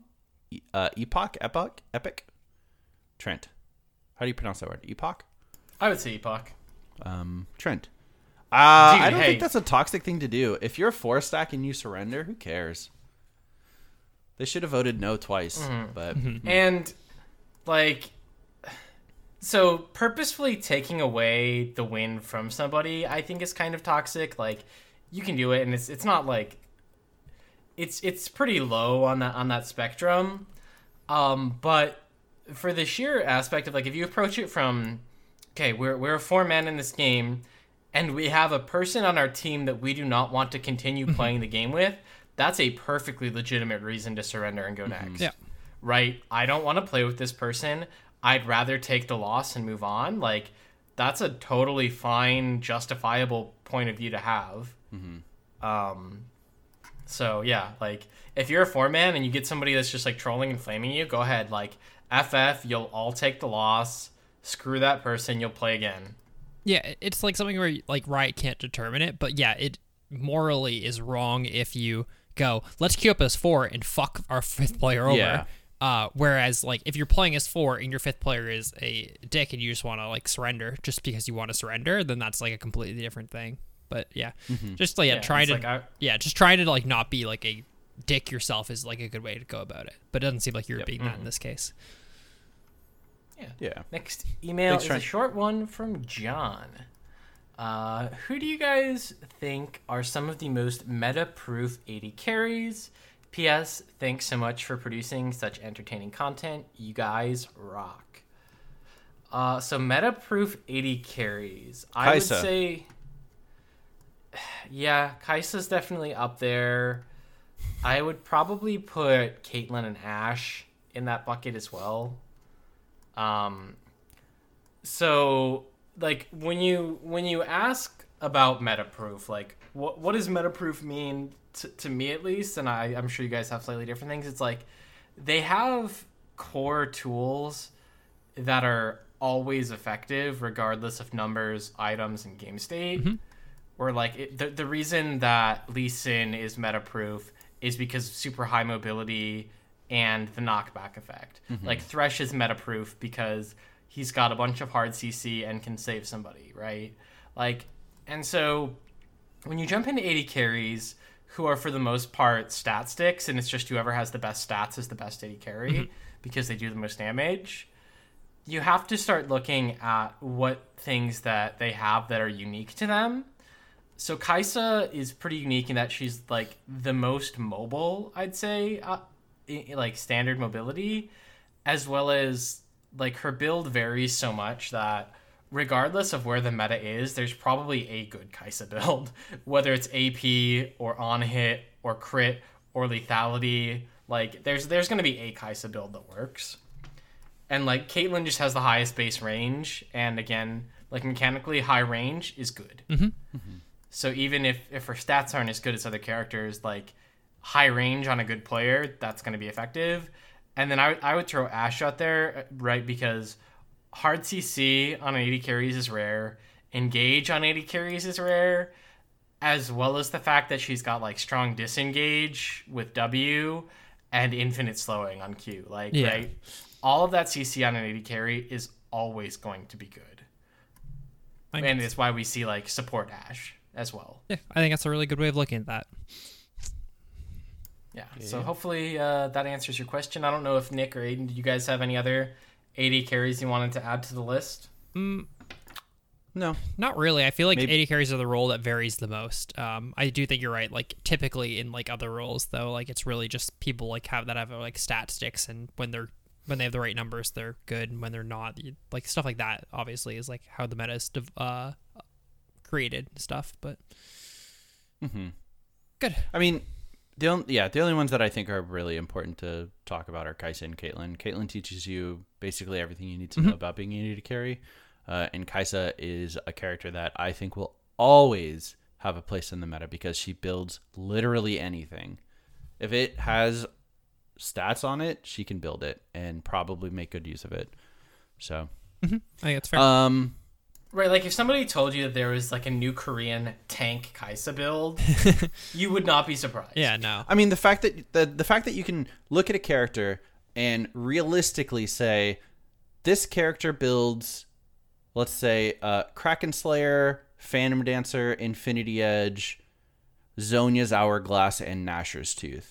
epic. Trent. How do you pronounce that word? Epoch? I would say Epoch. Trent. I don't hey. think that's a toxic thing to do. If you're a 4-stack and you surrender, who cares? They should have voted no twice, but And, like, so purposefully taking away the win from somebody, I think is kind of toxic. Like, you can do it, and it's not like it's pretty low on that spectrum. But for the sheer aspect of, like, if you approach it from, okay, we're a 4-man in this game, and we have a person on our team that we do not want to continue playing the game with, that's a perfectly legitimate reason to surrender and go next. Yeah. Right? I don't want to play with this person. I'd rather take the loss and move on. Like, that's a totally fine, justifiable point of view to have. So, yeah, like, if you're a 4-man and you get somebody that's just, like, trolling and flaming you, go ahead. Like, FF, you'll all take the loss. Screw that person. You'll play again. Yeah, it's like something where like Riot can't determine it, but yeah, it morally is wrong if you go, let's queue up as 4 and fuck our 5th player over. Yeah. Whereas like if you're playing as 4 and your 5th player is a dick and you just want to like surrender just because you want to surrender, then that's like a completely different thing. But yeah, just like trying to just trying to like not be like a dick yourself is like a good way to go about it. But it doesn't seem like you're being that in this case. yeah. Next email is a short one from John. Who do you guys think are some of the most meta-proof AD carries? P.S. Thanks so much for producing such entertaining content. You guys rock. So meta-proof AD carries. I would Kai'Sa. say... Yeah, Kai'Sa's definitely up there. I would probably put Caitlyn and Ashe in that bucket as well. So like when you ask about metaproof, like what does metaproof mean to me at least, and I'm sure you guys have slightly different things. It's like they have core tools that are always effective regardless of numbers, items, and game state. Or like the reason that Lee Sin is metaproof is because of super high mobility and the knockback effect. Like Thresh is metaproof because he's got a bunch of hard CC and can save somebody, right? Like, and so when you jump into AD carries who are for the most part stat sticks, and it's just whoever has the best stats is the best AD carry because they do the most damage, you have to start looking at what things that they have that are unique to them. So Kai'Sa is pretty unique in that she's like the most mobile, I'd say, like standard mobility, as well as like her build varies so much that regardless of where the meta is, there's probably a good Kai'Sa build, whether it's AP or on hit or crit or lethality. Like there's going to be a Kai'Sa build that works. And like Caitlyn just has the highest base range, and again, like mechanically high range is good. So even if her stats aren't as good as other characters, like high range on a good player, that's going to be effective. And then I would throw Ashe out there, right? Because hard CC on 80 carries is rare. Engage on 80 carries is rare. As well as the fact that she's got like strong disengage with W and infinite slowing on Q. Like, right? All of that CC on an 80 carry is always going to be good. And it's why we see like support Ashe as well. Yeah, I think that's a really good way of looking at that. Yeah. So hopefully that answers your question. I don't know if Nick or Aiden, do you guys have any other AD carries you wanted to add to the list? No, not really. I feel like AD carries are the role that varies the most. I do think you're right. Like typically in like other roles though, like it's really just people like have like stat sticks, and when they have the right numbers, they're good, and when they're not, like stuff like that obviously is like how the meta is created stuff. But good. I mean, the only ones that I think are really important to talk about are Kai'Sa and Caitlyn. Caitlyn teaches you basically everything you need to know about being an AD carry. And Kai'Sa is a character that I think will always have a place in the meta because she builds literally anything. If it has stats on it, she can build it and probably make good use of it. So I think that's fair. Right, like if somebody told you that there was like a new Korean tank Kai'Sa build, you would not be surprised. Yeah, no. I mean, the fact that you can look at a character and realistically say, this character builds, let's say, Kraken Slayer, Phantom Dancer, Infinity Edge, Zhonya's Hourglass, and Nashor's Tooth.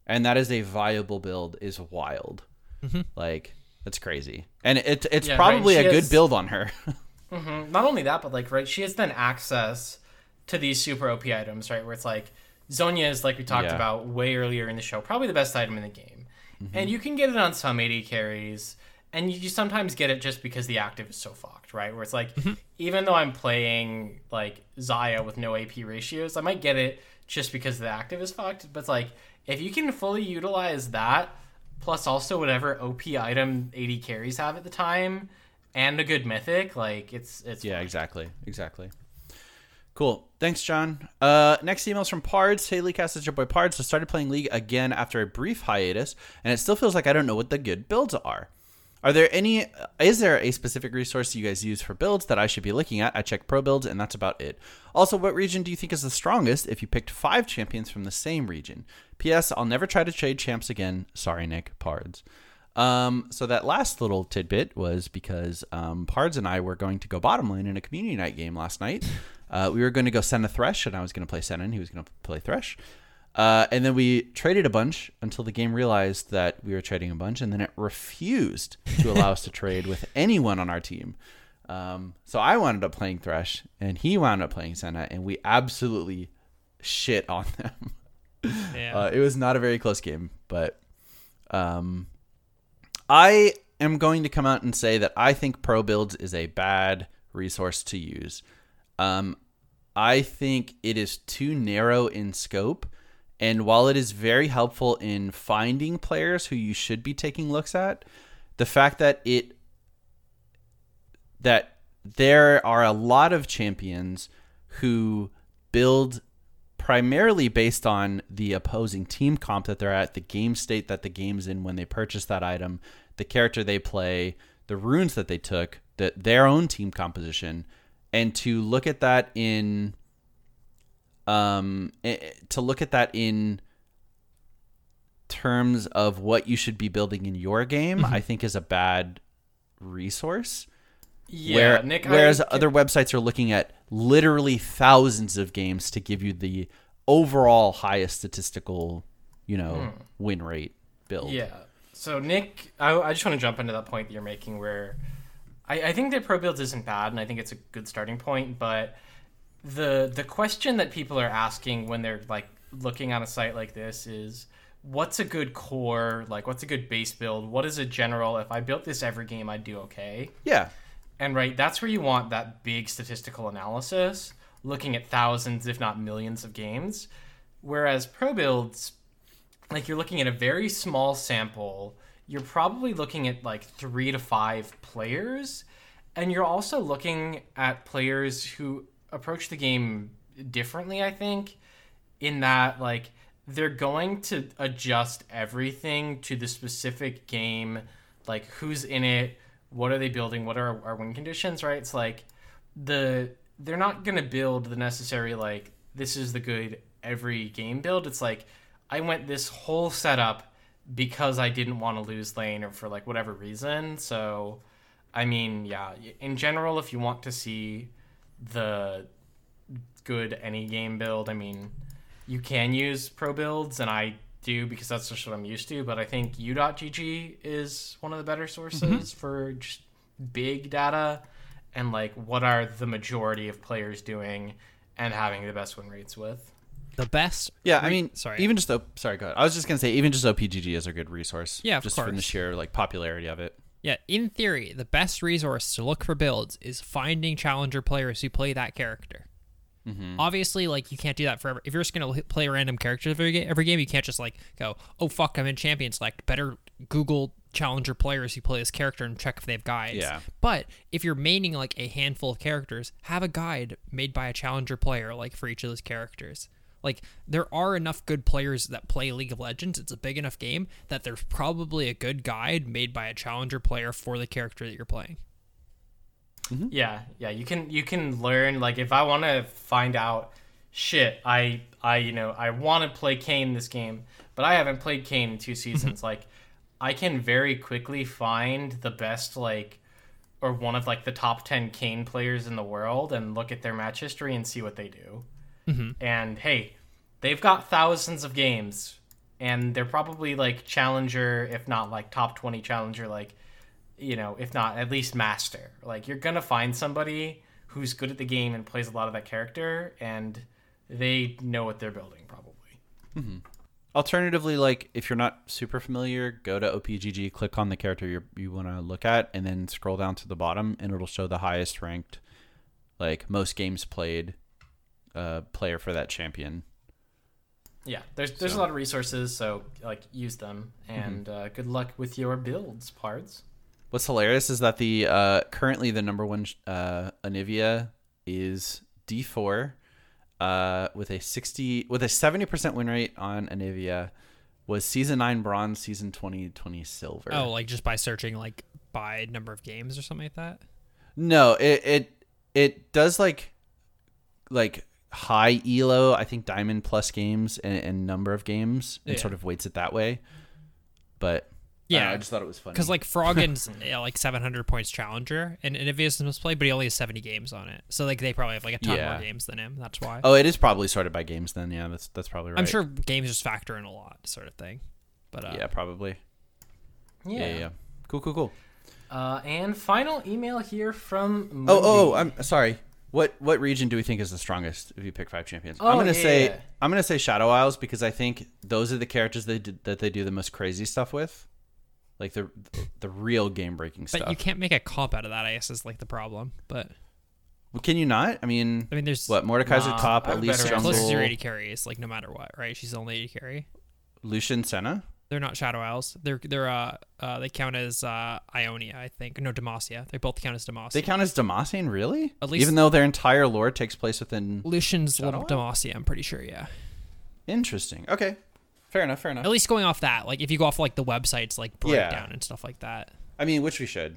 and that is a viable build, is wild. Like, that's crazy. And it's Yeah, probably right. a She good has- build on her. Not only that, but like, right, she has then access to these super OP items, right? Where it's like Zonya is, like we talked Yeah. about way earlier in the show, probably the best item in the game, and you can get it on some AD carries, and you sometimes get it just because the active is so fucked, right? Where it's like, even though I'm playing like Xayah with no AP ratios, I might get it just because the active is fucked. But it's like, if you can fully utilize that, plus also whatever OP item AD carries have at the time, and a good mythic, like it's Yeah, exactly. Cool. Thanks, John. Next email's from Pards. Hey, Leakcast, it's your boy Pards. I started playing League again after a brief hiatus, and it still feels like I don't know what the good builds are. Is there a specific resource you guys use for builds that I should be looking at? I check pro builds, and that's about it. Also, what region do you think is the strongest if you picked 5 champions from the same region? P.S. I'll never try to trade champs again. Sorry, Nick. Pards. So that last little tidbit was because Pards and I were going to go bottom lane in a community night game last night. We were going to go Senna Thresh, and I was going to play Senna, and he was going to play Thresh. And then we traded a bunch until the game realized that we were trading a bunch, and then it refused to allow us to trade with anyone on our team. So I wound up playing Thresh, and he wound up playing Senna, and we absolutely shit on them. Yeah. It was not a very close game, but I am going to come out and say that I think Pro Builds is a bad resource to use. I think it is too narrow in scope, and while it is very helpful in finding players who you should be taking looks at, the fact that there are a lot of champions who build primarily based on the opposing team comp that they're at, the game state that the game's in when they purchase that item, the character they play, the runes that they took, their own team composition, and to look at that in terms of what you should be building in your game, I think is a bad resource. Yeah, Nick. Whereas other websites are looking at literally thousands of games to give you the overall highest statistical, win rate build. Yeah. So Nick, I just want to jump into that point that you're making, where I think that Pro Builds isn't bad, and I think it's a good starting point. But the question that people are asking when they're like looking on a site like this is, what's a good core? Like, what's a good base build? What is a general? If I built this every game, I'd do okay. Yeah. And right, that's where you want that big statistical analysis, looking at thousands, if not millions of games. Whereas Pro Builds, like, you're looking at a very small sample. You're probably looking at like 3 to 5 players. And you're also looking at players who approach the game differently, I think, in that, like, they're going to adjust everything to the specific game, like who's in it, what are they building, what are our win conditions, right? It's like they're not going to build the necessary, like, this is the good every game build. It's like, I went this whole setup because I didn't want to lose lane or for like whatever reason. So, I mean, yeah, in general, if you want to see the good any game build, I mean, you can use Pro Builds, and I do because that's just what I'm used to. But I think U.GG is one of the better sources for just big data and like what are the majority of players doing and having the best win rates with. The best. Yeah, I mean, sorry. even just sorry, go ahead. I was just gonna say, even just OPGG is a good resource. Yeah, of just from the course. sheer like popularity of it. Yeah, in theory, the best resource to look for builds is finding challenger players who play that character. Obviously, like, you can't do that forever. If you're just gonna play a random character every game, you can't just like go, oh fuck, I'm in champion select. Better Google challenger players who play this character and check if they have guides. Yeah. But if you're maining like a handful of characters, have a guide made by a challenger player, like, for each of those characters. Like, there are enough good players that play League of Legends. It's a big enough game that there's probably a good guide made by a challenger player for the character that you're playing. Yeah, you can learn, like, if I want to find out, shit, I want to play Kayn this game, but I haven't played Kayn in 2 seasons. Like, I can very quickly find the best, like, or one of like the top 10 Kayn players in the world and look at their match history and see what they do. And hey, they've got thousands of games and they're probably like challenger, if not like top 20 challenger, like, you know, if not at least master. Like, you're gonna find somebody who's good at the game and plays a lot of that character, and they know what they're building probably. Alternatively, like if you're not super familiar, go to OPGG, click on the character you want to look at, and then scroll down to the bottom, and it'll show the highest ranked, like most games played player for that champion. Yeah, there's a lot of resources, so like use them, and good luck with your builds, Pards. What's hilarious is that the currently the number one Anivia is D4 with a 70% win rate on Anivia, was season 9 bronze, season 20 silver. Oh, like just by searching like by number of games or something like that? No, it does like high elo, I think diamond plus games and number of games, and sort of weights it that way. But yeah, I just thought it was funny because like Froggen's like 700 points challenger, and Anivia's must play, but he only has 70 games on it. So like they probably have like a ton more games than him. That's why. Oh, it is probably sorted by games then. Yeah, that's probably right. I'm sure games just factor in a lot, sort of thing. But yeah, probably. Yeah. Cool. And final email here from Mundi. I'm sorry. What region do we think is the strongest if you pick 5 champions? I'm gonna say Shadow Isles, because I think those are the characters that they do the most crazy stuff with, like the real game breaking stuff. But you can't make a comp out of that, I guess, is like the problem. But well, can you not? I mean, there's what Mordekaiser top, I have at least better jungle. closest to your 80 carry is like no matter what, right? She's only 80 carry. Lucian Senna. They're not Shadow Isles. They count as Ionia, I think. No, Demacia. They both count as Demacia. They count as Demacian, really? At least, even though their entire lore takes place within Lucian's Shadow little Isle? Demacia, I'm pretty sure, yeah. Interesting. Okay. Fair enough. At least going off that, like if you go off like the websites like breakdown and stuff like that. I mean, which we should.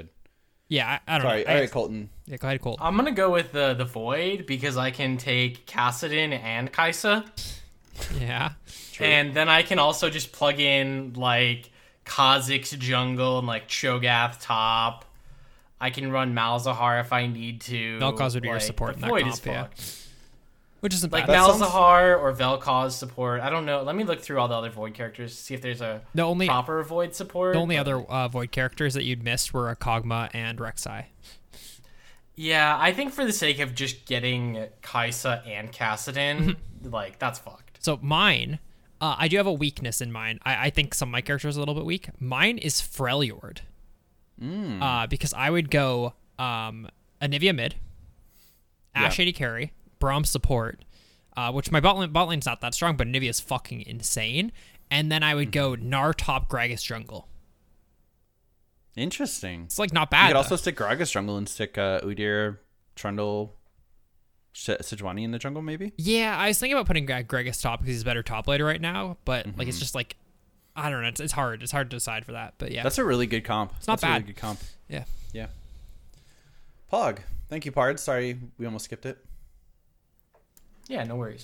Yeah, I don't know. Sorry. All right, Colton. Yeah, go ahead, Colt. I'm gonna go with the Void, because I can take Kassadin and Kaisa. Yeah. True. And then I can also just plug in like Kha'Zix jungle and like Cho'Gath top. I can run Malzahar if I need to. Vel'Koz would be your Like, support the in that Void comp, is yeah. fucked. Which isn't Like bad. Malzahar or Vel'Koz support. I don't know. Let me look through all the other Void characters to see if there's a proper Void support. The only other Void characters that you'd missed were Kog'Maw and Rek'Sai. Yeah, I think for the sake of just getting Kaisa and Kassadin, like that's fucked. So mine, I do have a weakness in mine. I think some of my characters are a little bit weak. Mine is Freljord. Because I would go Anivia mid, Ashe AD carry, Braum support, which my bot lane's not that strong, but Anivia's fucking insane. And then I would go Gnar top, Gragas jungle. Interesting. It's like not bad. You could also stick Gragas jungle and stick Udyr, Trundle, Sejuani in the jungle, maybe? Yeah, I was thinking about putting Gragas top because he's a better top laner right now, but like it's just like I don't know, it's hard. It's hard to decide for that. But yeah. That's a really good comp. It's not That's a really bad. good comp. Yeah. Yeah. Pog. Thank you, Pard. Sorry, we almost skipped it. Yeah, no worries.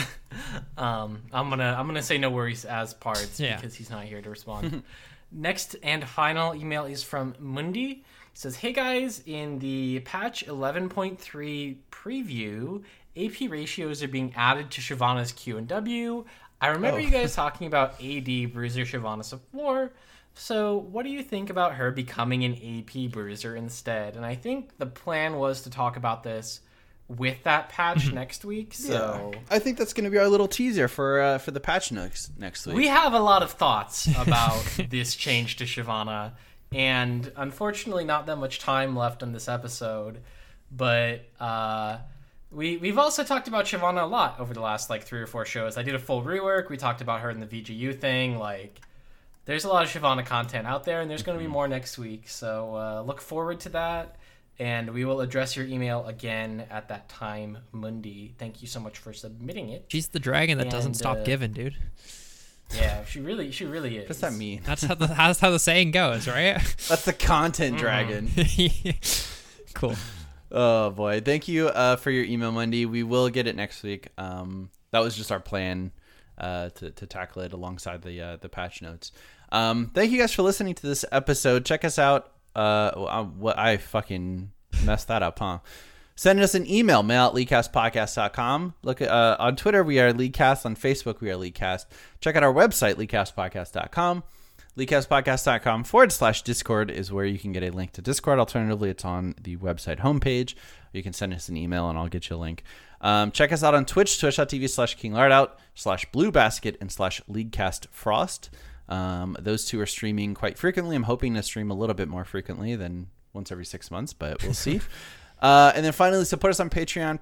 I'm gonna say no worries as Pards because he's not here to respond. Next and final email is from Mundi. It says, "Hey guys, in the patch 11.3 preview, AP ratios are being added to Shyvana's Q and W. I remember you guys talking about AD Bruiser Shyvana of War. So what do you think about her becoming an AP Bruiser instead?" And I think the plan was to talk about this with that patch next week. So I think that's going to be our little teaser for the patch notes next week. we have a lot of thoughts about this change to Shyvana, and unfortunately not that much time left on this episode. But we've also talked about Shyvana a lot over the last like 3 or 4 shows. I did a full rework. We talked about her in the VGU thing. Like, there's a lot of Shyvana content out there, and there's going to be more next week. So look forward to that. And we will address your email again at that time, Mundi. Thank you so much for submitting it. She's the dragon that doesn't stop giving, dude. Yeah, she really is. What's that mean? That's how the saying goes, right? That's the content dragon. Cool. Oh boy, thank you for your email, Mundi. We will get it next week. That was just our plan to tackle it alongside the patch notes. Thank you guys for listening to this episode. Check us out. What I fucking messed that up, huh? Send us an email, mail@leaguecastpodcast.com. Look at on Twitter, we are Leaguecast. On Facebook, we are Leaguecast. Check out our website, leaguecastpodcast.com. Leaguecastpodcast.com/Discord is where you can get a link to Discord. Alternatively, it's on the website homepage. You can send us an email and I'll get you a link. Check us out on Twitch, twitch.tv/KingLardout, /BlueBasket, and /LeagueCastFrost. Those two are streaming quite frequently. I'm hoping to stream a little bit more frequently than once every 6 months, but we'll see. And then finally, support us on Patreon,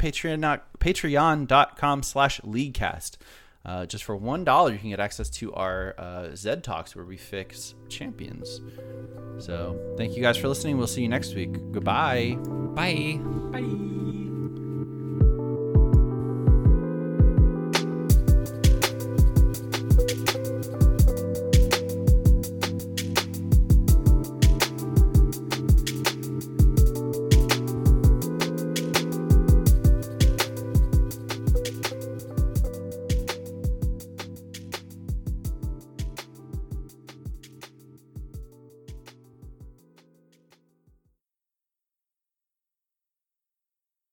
patreon.com/LeagueCast. Just for $1, you can get access to our Zed Talks where we fix champions. So thank you guys for listening. We'll see you next week. Goodbye. Bye. Bye.